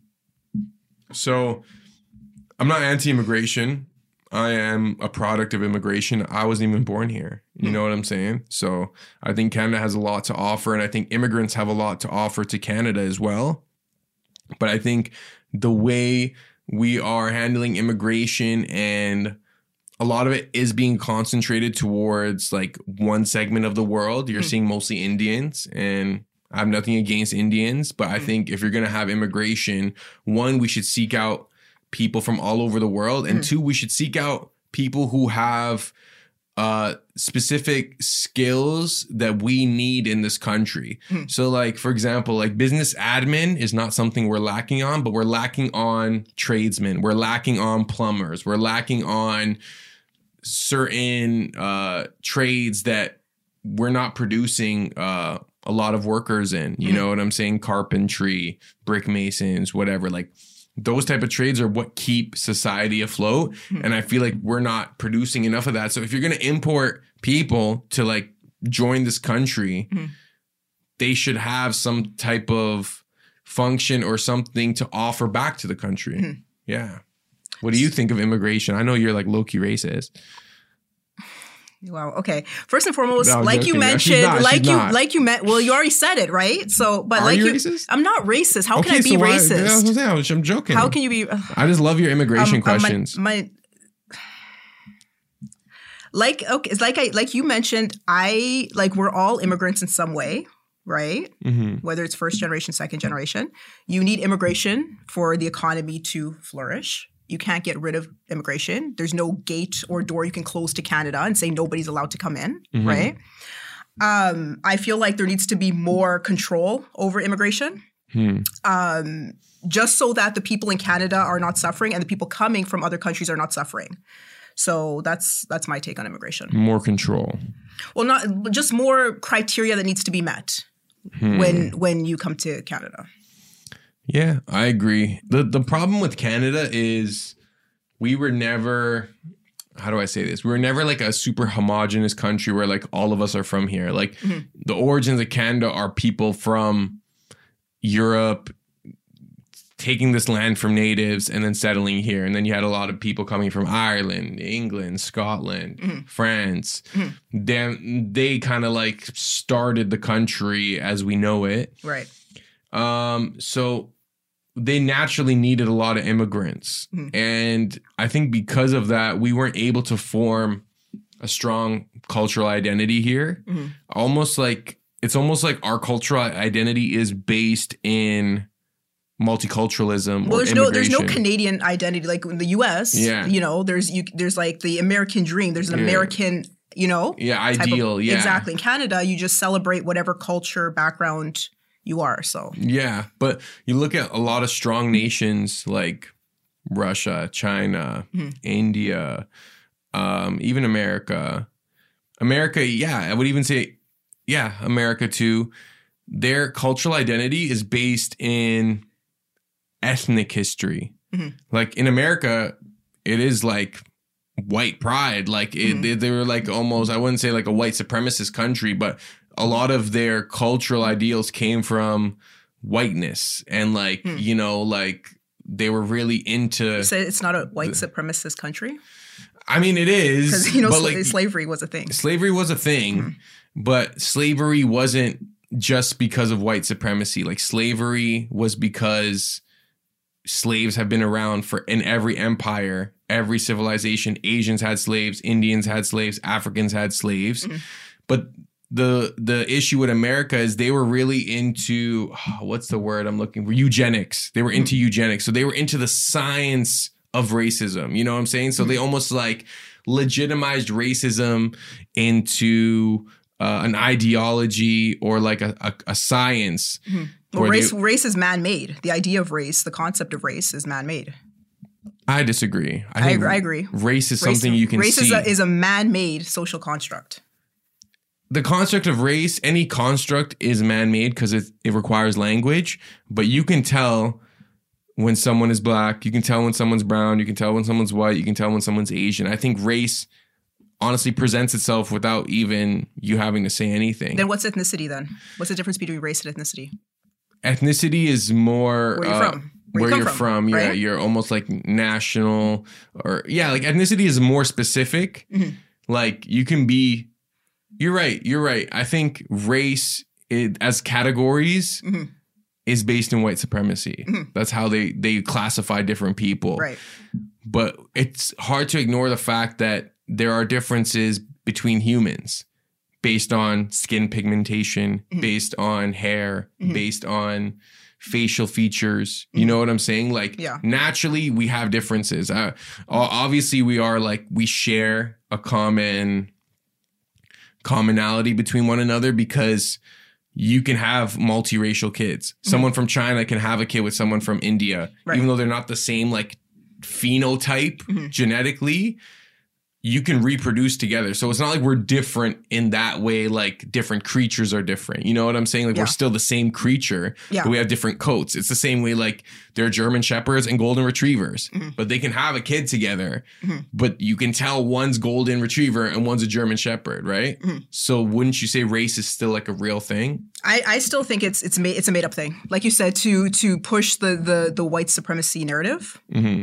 So I'm not anti-immigration. I am a product of immigration. I wasn't even born here. You know what I'm saying? So I think Canada has a lot to offer, and I think immigrants have a lot to offer to Canada as well. But I think the way we are handling immigration, and a lot of it is being concentrated towards like one segment of the world. You're seeing mostly Indians, and I have nothing against Indians, but I think if you're going to have immigration, one, we should seek out people from all over the world. And two, we should seek out people who have specific skills that we need in this country. So like, for example, like business admin is not something we're lacking on, but we're lacking on tradesmen. We're lacking on plumbers. We're lacking on certain trades that we're not producing a lot of workers in. You know what I'm saying? Carpentry, brick masons, whatever. Like, those type of trades are what keep society afloat. And I feel like we're not producing enough of that. So if you're going to import people to like join this country, they should have some type of function or something to offer back to the country. Yeah. What do you think of immigration? I know you're like low-key racist. Wow. Okay. First and foremost, No, like joking. you mentioned, well, you already said it, right? So, but Are you racist? I'm not racist. How can I be racist? I'm joking. How can you be? I just love your immigration questions. Like you mentioned, we're all immigrants in some way, right? Whether it's first generation, second generation, you need immigration for the economy to flourish. You can't get rid of immigration. There's no gate or door you can close to Canada and say nobody's allowed to come in, right? I feel like there needs to be more control over immigration, just so that the people in Canada are not suffering and the people coming from other countries are not suffering. So that's my take on immigration. More control. Well, not just more criteria that needs to be met when you come to Canada. Yeah, I agree. The problem with Canada is we were never, how do I say this? We were never like a super homogenous country where like all of us are from here. Like the origins of Canada are people from Europe taking this land from natives and then settling here. And then you had a lot of people coming from Ireland, England, Scotland, France. Then they kind of like started the country as we know it. Right. So they naturally needed a lot of immigrants. And I think because of that, we weren't able to form a strong cultural identity here. It's almost like our cultural identity is based in multiculturalism. Well, or there's no Canadian identity like in the US. Yeah. You know, there's like the American dream. There's an American, ideal. Exactly. In Canada, you just celebrate whatever culture background you are. So yeah, but you look at a lot of strong nations like Russia, China, India, even America. I would even say, America too. Their cultural identity is based in ethnic history. Like in America, it is like white pride. Like they were like almost, I wouldn't say like a white supremacist country, but a lot of their cultural ideals came from whiteness and like, you know, like they were really into. You said it's not a white supremacist country? I mean, it is. Because, you know, like, slavery was a thing. Slavery was a thing, but slavery wasn't just because of white supremacy. Like slavery was because slaves have been around in every empire, every civilization. Asians had slaves, Indians had slaves, Africans had slaves. But the issue with America is they were really into, what's the word I'm looking for? Eugenics. They were into eugenics. So they were into the science of racism. You know what I'm saying? So they almost like legitimized racism into an ideology or like a science. Well, race is man-made. The idea of race, the concept of race is man-made. I disagree. I agree. Race is something you can see. Race is a man-made social construct. The construct of race, any construct is man-made because it requires language, but you can tell when someone is black, you can tell when someone's brown, you can tell when someone's white, you can tell when someone's Asian. I think race honestly presents itself without even you having to say anything. Then what's ethnicity then? What's the difference between race and ethnicity? Ethnicity is more where you're from. Where you're from. Right? Yeah, you're almost like national or like ethnicity is more specific. Like you can be, you're right. I think race as categories is based in white supremacy. That's how they classify different people. Right. But it's hard to ignore the fact that there are differences between humans based on skin pigmentation, based on hair, based on facial features. You know what I'm saying? Like naturally we have differences. Obviously we are like, we share a commonality between one another because you can have multiracial kids. Someone from China can have a kid with someone from India, even though they're not the same like phenotype genetically. You can reproduce together. So it's not like we're different in that way, like different creatures are different. You know what I'm saying? Like we're still the same creature, but we have different coats. It's the same way like there are German Shepherds and Golden Retrievers, but they can have a kid together, but you can tell one's Golden Retriever and one's a German Shepherd, right? So wouldn't you say race is still like a real thing? I still think it's a made up thing. Like you said, to push the white supremacy narrative.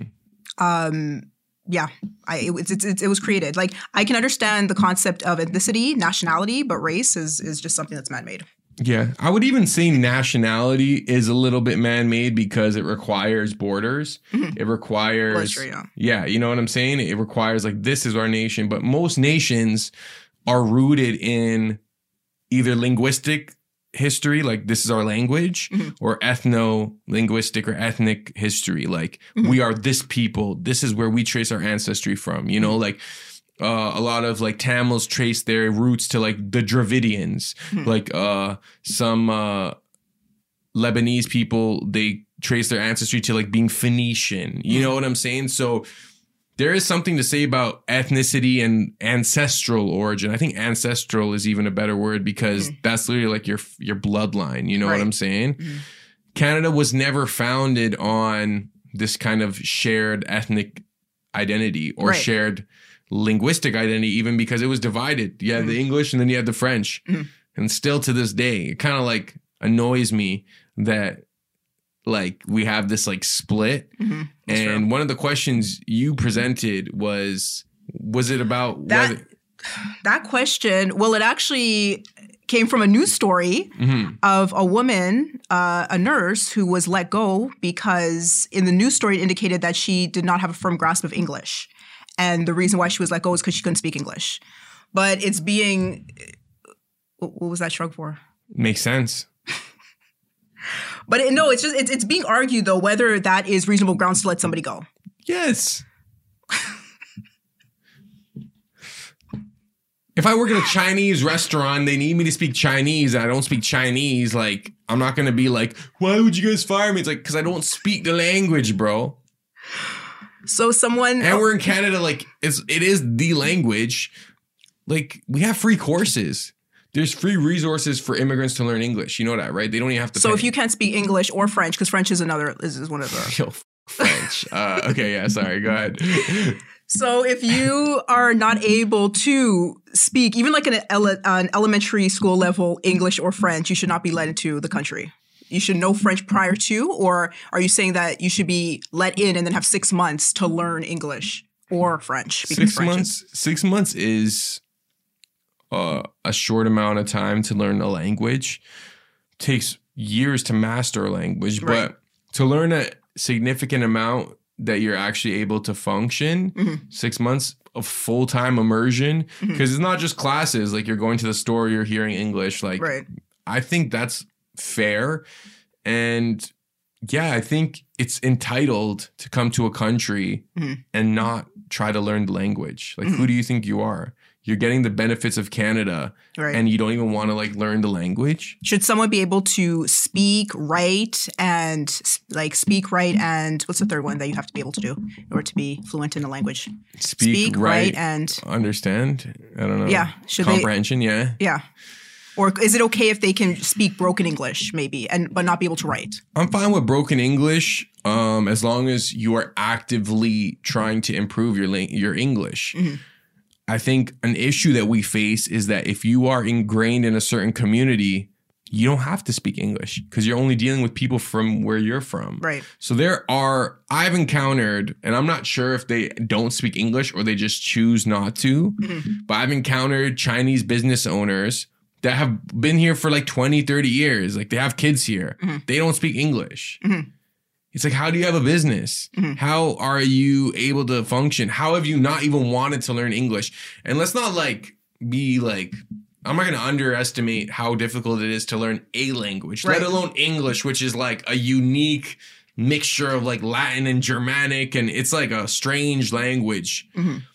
Yeah, it was created. Like I can understand the concept of ethnicity, nationality, but race is just something that's man-made. Yeah, I would even say nationality is a little bit man-made because it requires borders. It requires, well, that's true, yeah, you know what I'm saying? It requires like this is our nation, but most nations are rooted in either linguistic history, like this is our language, or ethno-linguistic or ethnic history. Like we are this people. This is where we trace our ancestry from. You know, like a lot of like Tamils trace their roots to like the Dravidians. Like some Lebanese people, they trace their ancestry to like being Phoenician. You know what I'm saying? So there is something to say about ethnicity and ancestral origin. I think ancestral is even a better word because that's literally like your bloodline. You know what I'm saying? Canada was never founded on this kind of shared ethnic identity or shared linguistic identity, even because it was divided. You had the English and then you had the French. And still to this day, it kind of like annoys me that like we have this like split. And one of the questions you presented was it about that question? Well, it actually came from a news story of a woman, a nurse who was let go because in the news story it indicated that she did not have a firm grasp of English. And the reason why she was let go is because she couldn't speak English. But it's being, what was that shrug for? Makes sense. But it's being argued though whether that is reasonable grounds to let somebody go. Yes. If I work in a Chinese restaurant, they need me to speak Chinese, and I don't speak Chinese, like I'm not gonna be like, why would you guys fire me? It's like because I don't speak the language, bro. So someone and we're in Canada, like it is the language. Like we have free courses. There's free resources for immigrants to learn English. You know that, right? They don't even have to. So pay. If you can't speak English or French, because French is one of the. Yo, French. Okay, yeah, sorry. Go ahead. So if you are not able to speak, even like an elementary school level English or French, you should not be let into the country. You should know French prior to, or are you saying that you should be let in and then have 6 months to learn English or French? 6 months. 6 months is a short amount of time to learn a language. Takes years to master a language, Right. but to learn a significant amount that you're actually able to function, 6 months of full-time immersion, because it's not just classes. Like you're going to the store, you're hearing English. Like Right. I think that's fair. And yeah, I think it's entitled to come to a country and not try to learn the language. Like who do you think you are? You're getting the benefits of Canada Right. and you don't even want to like learn the language. Should someone be able to speak, write, and what's the third one that you have to be able to do in order to be fluent in the language? Speak, write, and understand. I don't know. Yeah. Should Comprehension, yeah. yeah. Or is it okay if they can speak broken English, maybe, but not be able to write? I'm fine with broken English, as long as you are actively trying to improve your English. I think an issue that we face is that if you are ingrained in a certain community, you don't have to speak English because you're only dealing with people from where you're from. Right. So I've encountered, and I'm not sure if they don't speak English or they just choose not to, but I've encountered Chinese business owners that have been here for like 20, 30 years. Like they have kids here. They don't speak English. It's like, how do you have a business? How are you able to function? How have you not even wanted to learn English? And let's not like be like, I'm not going to underestimate how difficult it is to learn a language, Right. let alone English, which is like a unique mixture of like Latin and Germanic. And it's like a strange language.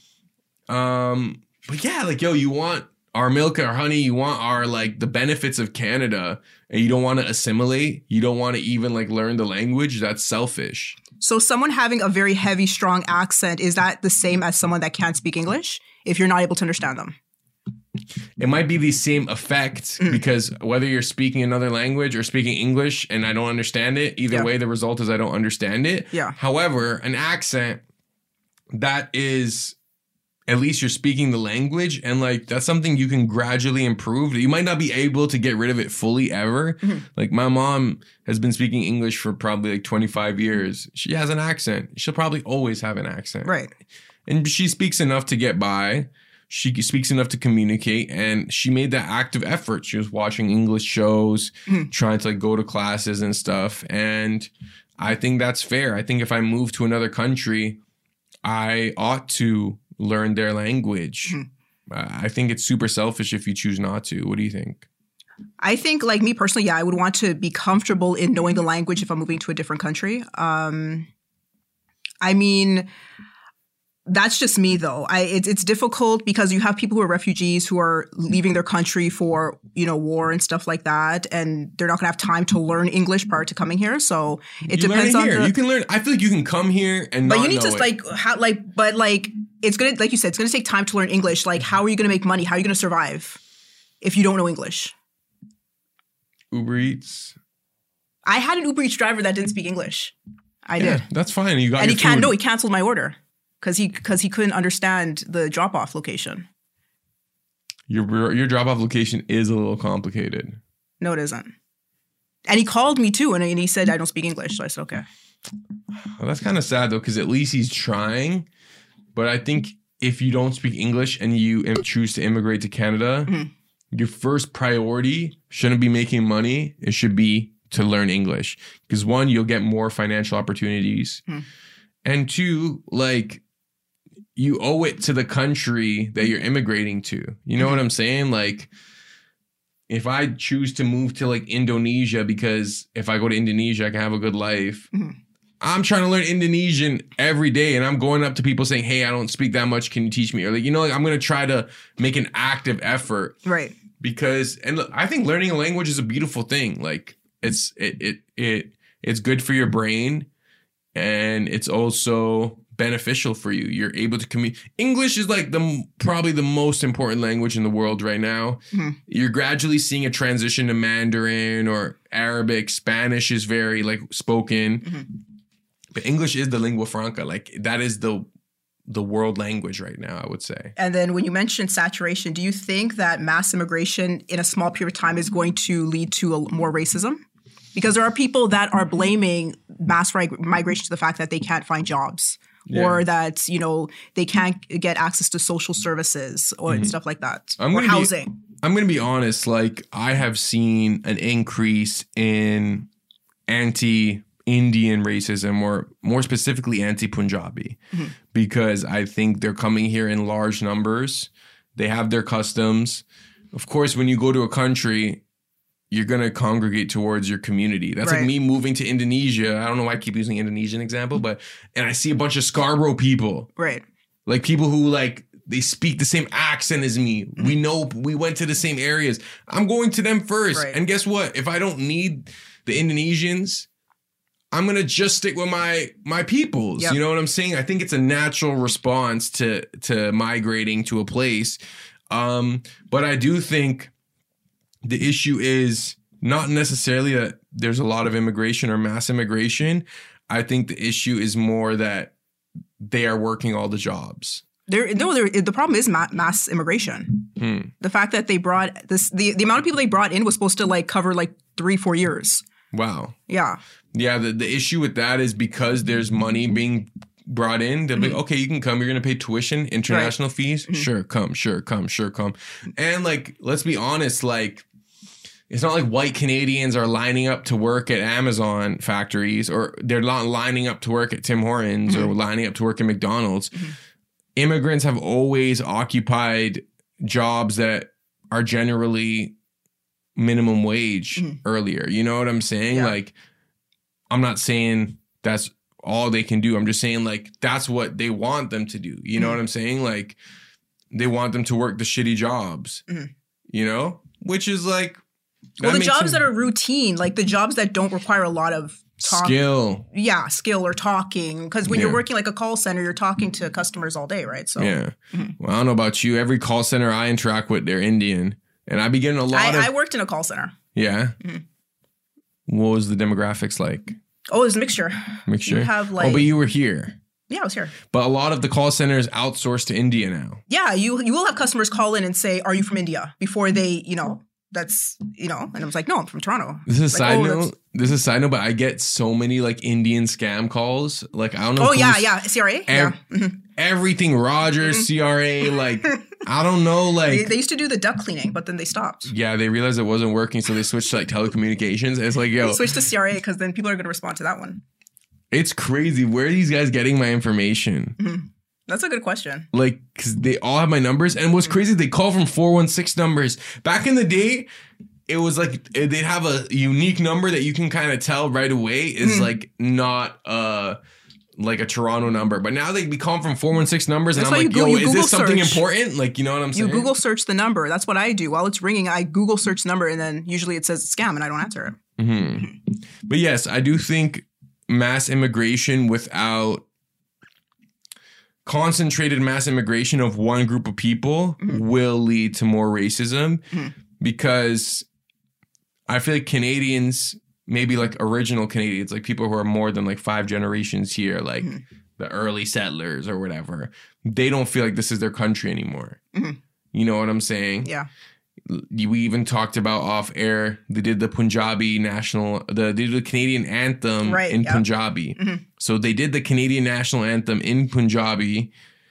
But yeah, like, yo, you want our milk, our honey, you want our like the benefits of Canada, and you don't want to assimilate. You don't want to even like learn the language. That's selfish. So someone having a very heavy, strong accent, is that the same as someone that can't speak English if you're not able to understand them? It might be the same effect because whether you're speaking another language or speaking English and I don't understand it, either way, the result is I don't understand it. Yeah. However, an accent, that is, at least you're speaking the language, and like that's something you can gradually improve. You might not be able to get rid of it fully ever. Like my mom has been speaking English for probably like 25 years. She has an accent. She'll probably always have an accent. Right. And she speaks enough to get by. She speaks enough to communicate, and she made that active effort. She was watching English shows, trying to like go to classes and stuff. And I think that's fair. I think if I move to another country, I ought to learn their language. I think it's super selfish if you choose not to. What do you think? I think, like me personally, yeah, I would want to be comfortable in knowing the language if I'm moving to a different country. I mean, that's just me, though. It's difficult because you have people who are refugees who are leaving their country for, war and stuff like that, and they're not going to have time to learn English prior to coming here. So it depends on you can learn. I feel like you can come here and but not you need know to it. it's gonna, like you said, it's gonna take time to learn English. Like, how are you gonna make money? How are you gonna survive if you don't know English? Uber Eats. I had an Uber Eats driver that didn't speak English. I did. That's fine. You got And your he food. he canceled my order because he couldn't understand the drop off location. Your drop off location is a little complicated. No, it isn't. And he called me too, and he said I don't speak English. So I said okay. Well, that's kind of sad though, because at least he's trying. But I think if you don't speak English and you choose to immigrate to Canada, your first priority shouldn't be making money. It should be to learn English, because one, you'll get more financial opportunities, and two, like, you owe it to the country that you're immigrating to. You know what I'm saying? Like, if I choose to move to like Indonesia because if I go to Indonesia, I can have a good life. I'm trying to learn Indonesian every day, and I'm going up to people saying, hey, I don't speak that much. Can you teach me? Or like, I'm going to try to make an active effort. Right. Because, and look, I think learning a language is a beautiful thing. Like, it's good for your brain, and it's also beneficial for you. You're able to communicate. English is like probably the most important language in the world right now. You're gradually seeing a transition to Mandarin or Arabic. Spanish is very like spoken. But English is the lingua franca. Like that is the world language right now, I would say. And then when you mentioned saturation, do you think that mass immigration in a small period of time is going to lead to more racism? Because there are people that are blaming mass migration to the fact that they can't find jobs or that, you know, they can't get access to social services or stuff like that, or housing. I'm going to be honest. Like, I have seen an increase in anti-Indian racism, or more specifically anti-Punjabi, because I think they're coming here in large numbers. They have their customs. Of course, when you go to a country, you're going to congregate towards your community. That's like me moving to Indonesia. I don't know why I keep using Indonesian example, and I see a bunch of Scarborough people. Right. Like people who like, they speak the same accent as me. We know, we went to the same areas. I'm going to them first. And guess what? If I don't need the Indonesians, I'm going to just stick with my peoples. You know what I'm saying? I think it's a natural response to migrating to a place. But I do think the issue is not necessarily that there's a lot of immigration or mass immigration. I think the issue is more that they are working all the jobs. The problem is mass immigration. The fact that they brought this, the amount of people they brought in was supposed to like cover like 3-4 years. Wow. Yeah. Yeah. The issue with that is because there's money being brought in. They'll be like, okay, you can come. You're going to pay tuition, international fees. Sure, come. And like, let's be honest, like, it's not like white Canadians are lining up to work at Amazon factories, or they're not lining up to work at Tim Hortons or lining up to work at McDonald's. Immigrants have always occupied jobs that are generally minimum wage earlier. You know what I'm saying? Yeah. Like, I'm not saying that's all they can do. I'm just saying, like, that's what they want them to do. You know what I'm saying? Like, they want them to work the shitty jobs, you know? Which is like... Well, the jobs that are routine, like the jobs that don't require a lot of skill. Yeah, skill or talking. Because when you're working like a call center, you're talking to customers all day, right? So Well, I don't know about you. Every call center I interact with, they're Indian. And I be getting a lot I worked in a call center. Yeah? What was the demographics like? Oh, it was a mixture. Mixture? You have like... Oh, but you were here. Yeah, I was here. But a lot of the call centers outsource to India now. Yeah, you will have customers call in and say, are you from India? Before they, you know... That's, you know, and I was like, no, I'm from Toronto. This is a side note. This is a side note, but I get so many like Indian scam calls. Like, I don't know. Oh, yeah. CRA. Everything Rogers, CRA. Like, I don't know. Like, they used to do the duct cleaning, but then they stopped. Yeah, they realized it wasn't working. So they switched to like telecommunications. And it's like, yo. They switched to CRA because then people are going to respond to that one. It's crazy. Where are these guys getting my information? That's a good question. Like, because they all have my numbers. And what's crazy, they call from 416 numbers. Back in the day, it was like they'd have a unique number that you can kind of tell right away is like not like a Toronto number. But now they be calling from 416 numbers. And I'm like, yo, is this something important? Like, you know what I'm saying? You Google search the number. That's what I do. While it's ringing, I Google search the number. And then usually it says scam and I don't answer it. But yes, I do think mass immigration without... concentrated mass immigration of one group of people will lead to more racism because I feel like Canadians, maybe like original Canadians, like people who are more than like 5 generations here, like the early settlers or whatever, they don't feel like this is their country anymore. You know what I'm saying? Yeah. We even talked about off air. They did the Punjabi they did the Canadian anthem in Punjabi. So they did the Canadian national anthem in Punjabi.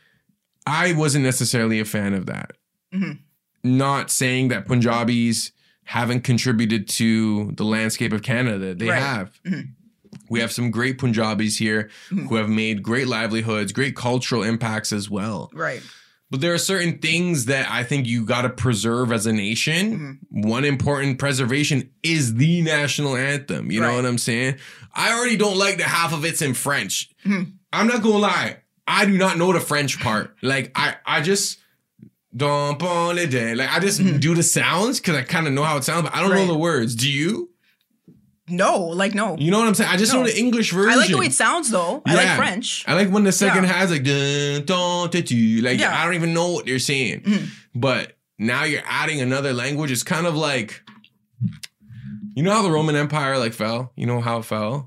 I wasn't necessarily a fan of that. Not saying that Punjabis haven't contributed to the landscape of Canada. They have. We have some great Punjabis here who have made great livelihoods, great cultural impacts as well. Right. But there are certain things that I think you got to preserve as a nation. One important preservation is the national anthem. You know what I'm saying? I already don't like that half of it's in French. I'm not going to lie. I do not know the French part. Like, I just... Like, I just do the sounds because I kind of know how it sounds, but I don't know the words. Do you? No. You know what I'm saying? I just know the English version. I like the way it sounds, though. I like French. I like when the second has like, I don't even know what they're saying. But now you're adding another language. It's kind of like, you know how the Roman Empire like fell? You know how it fell?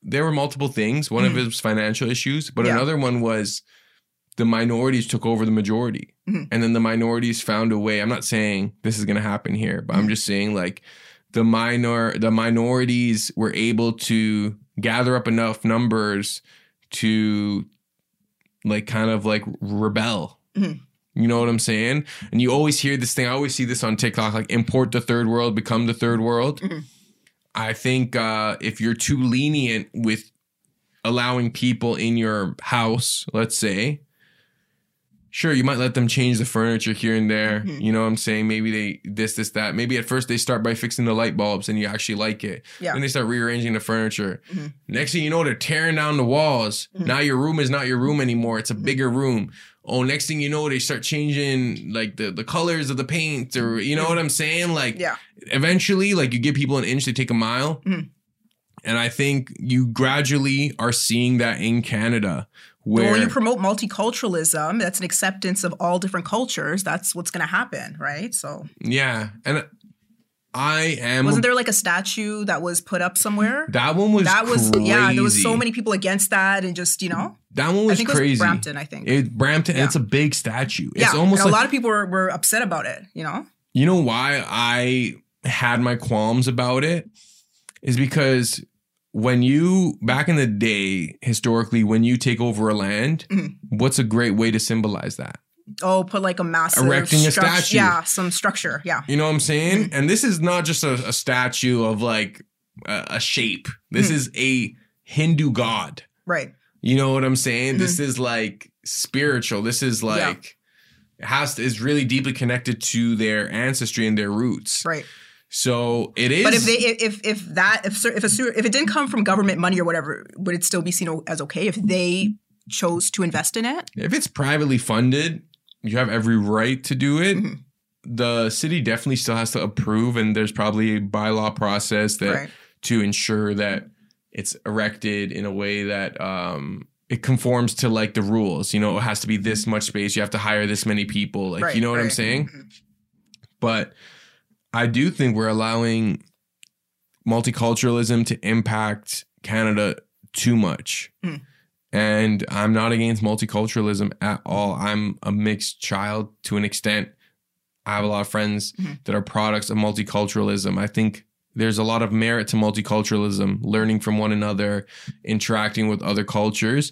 there were multiple things. One of it was financial issues, but Yeah. another one was the minorities took over the majority. And then the minorities found a way. I'm not saying this is going to happen here, but I'm just saying like the minorities were able to gather up enough numbers to like kind of like rebel. You know what I'm saying? And you always hear this thing. I always see this on TikTok, like import the third world, become the third world. I think if you're too lenient with allowing people in your house, let's say, sure, you might let them change the furniture here and there. You know what I'm saying? Maybe they this, that. Maybe at first they start by fixing the light bulbs and you actually like it. Yeah. Then they start rearranging the furniture. Next thing you know, they're tearing down the walls. Now your room is not your room anymore. It's a bigger room. Oh, next thing you know, they start changing like the colors of the paint, or you know what I'm saying? Like eventually, like you give people an inch, they take a mile. And I think you gradually are seeing that in Canada. Where when you promote multiculturalism, that's an acceptance of all different cultures. That's what's going to happen, right? So yeah, and wasn't there like a statue that was put up somewhere? That one was crazy. Yeah. There was so many people against that, and just that one was I think crazy. It was Brampton, I think. Brampton. Yeah. It's a big statue. It's almost and a lot of people were upset about it. You know why I had my qualms about it is because when you back in the day, historically, when you take over a land, what's a great way to symbolize that? Oh, put like a massive erecting a statue. Yeah, some structure. Yeah. You know what I'm saying? And this is not just a statue of like a shape. This is a Hindu god. Right. You know what I'm saying? This is like spiritual. This is like is really deeply connected to their ancestry and their roots. Right. So it is. But if it didn't come from government money or whatever, would it still be seen as okay if they chose to invest in it? If it's privately funded, you have every right to do it. The city definitely still has to approve, and there's probably a bylaw process that to ensure that it's erected in a way that it conforms to like the rules. You know, it has to be this much space. You have to hire this many people. Like, you know what I'm saying? But I do think we're allowing multiculturalism to impact Canada too much. And I'm not against multiculturalism at all. I'm a mixed child to an extent. I have a lot of friends that are products of multiculturalism. I think there's a lot of merit to multiculturalism, learning from one another, interacting with other cultures.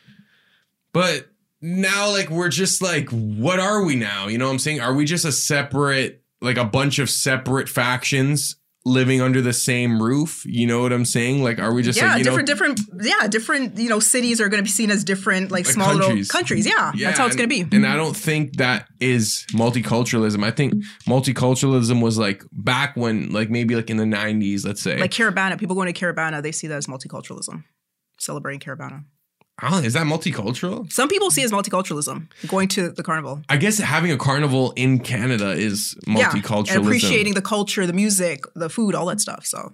But now, like, we're just like, what are we now? You know what I'm saying? Are we just a bunch of separate factions living under the same roof? You know what I'm saying? Like, are we just different cities are going to be seen as different, like small little countries. Yeah, that's how it's going to be. And I don't think that is multiculturalism. I think multiculturalism was like back when, like maybe like in the 90s, let's say. Like Caravana, people going to Caravana, they see that as multiculturalism, celebrating Caravana. Oh, is that multicultural? Some people see it as multiculturalism, going to the carnival. I guess having a carnival in Canada is multiculturalism. And appreciating the culture, the music, the food, all that stuff. So,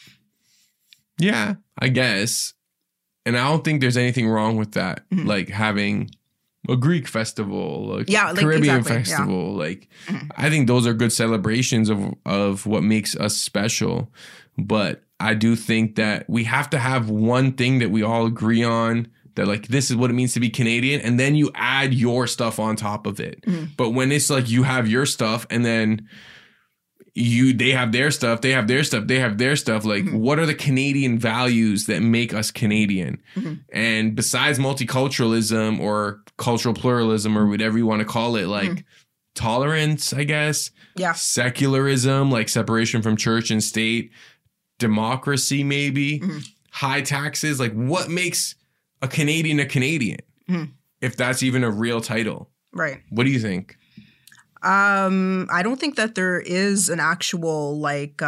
yeah, I guess. And I don't think there's anything wrong with that. Like having a Greek festival, Caribbean festival. Like, I think those are good celebrations of what makes us special. But I do think that we have to have one thing that we all agree on. That like, this is what it means to be Canadian. And then you add your stuff on top of it. But when it's like you have your stuff and then they have their stuff, they have their stuff, they have their stuff. Like, what are the Canadian values that make us Canadian? And besides multiculturalism or cultural pluralism or whatever you want to call it, like tolerance, I guess. Yeah. Secularism, like separation from church and state. Democracy, maybe. High taxes. Like, what makes a Canadian? If that's even a real title. Right. What do you think? I don't think that there is an actual like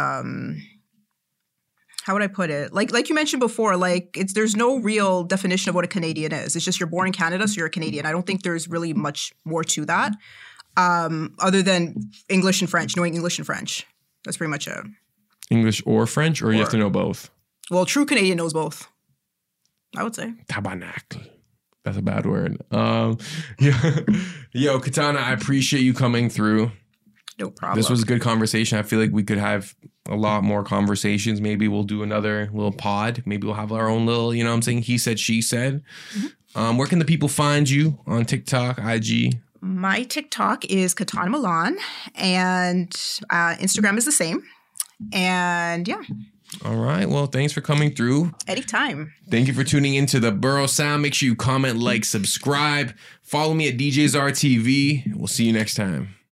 how would I put it? Like you mentioned before, like there's no real definition of what a Canadian is. It's just you're born in Canada, so you're a Canadian. I don't think there's really much more to that. Other than English and French, knowing English and French. That's pretty much it. English or French, or you have to know both? Well, true Canadian knows both, I would say. Tabernacle. That's a bad word. Yo, Katana, I appreciate you coming through. No problem. This was a good conversation. I feel like we could have a lot more conversations. Maybe we'll do another little pod. Maybe we'll have our own little, you know what I'm saying? He said, she said. Mm-hmm. Where can the people find you on TikTok, IG? My TikTok is Katana Milan, and Instagram is the same. And yeah. All right. Well, thanks for coming through. Anytime. Thank you for tuning into the Borough Sound. Make sure you comment, like, subscribe. Follow me at DJs RTV. We'll see you next time.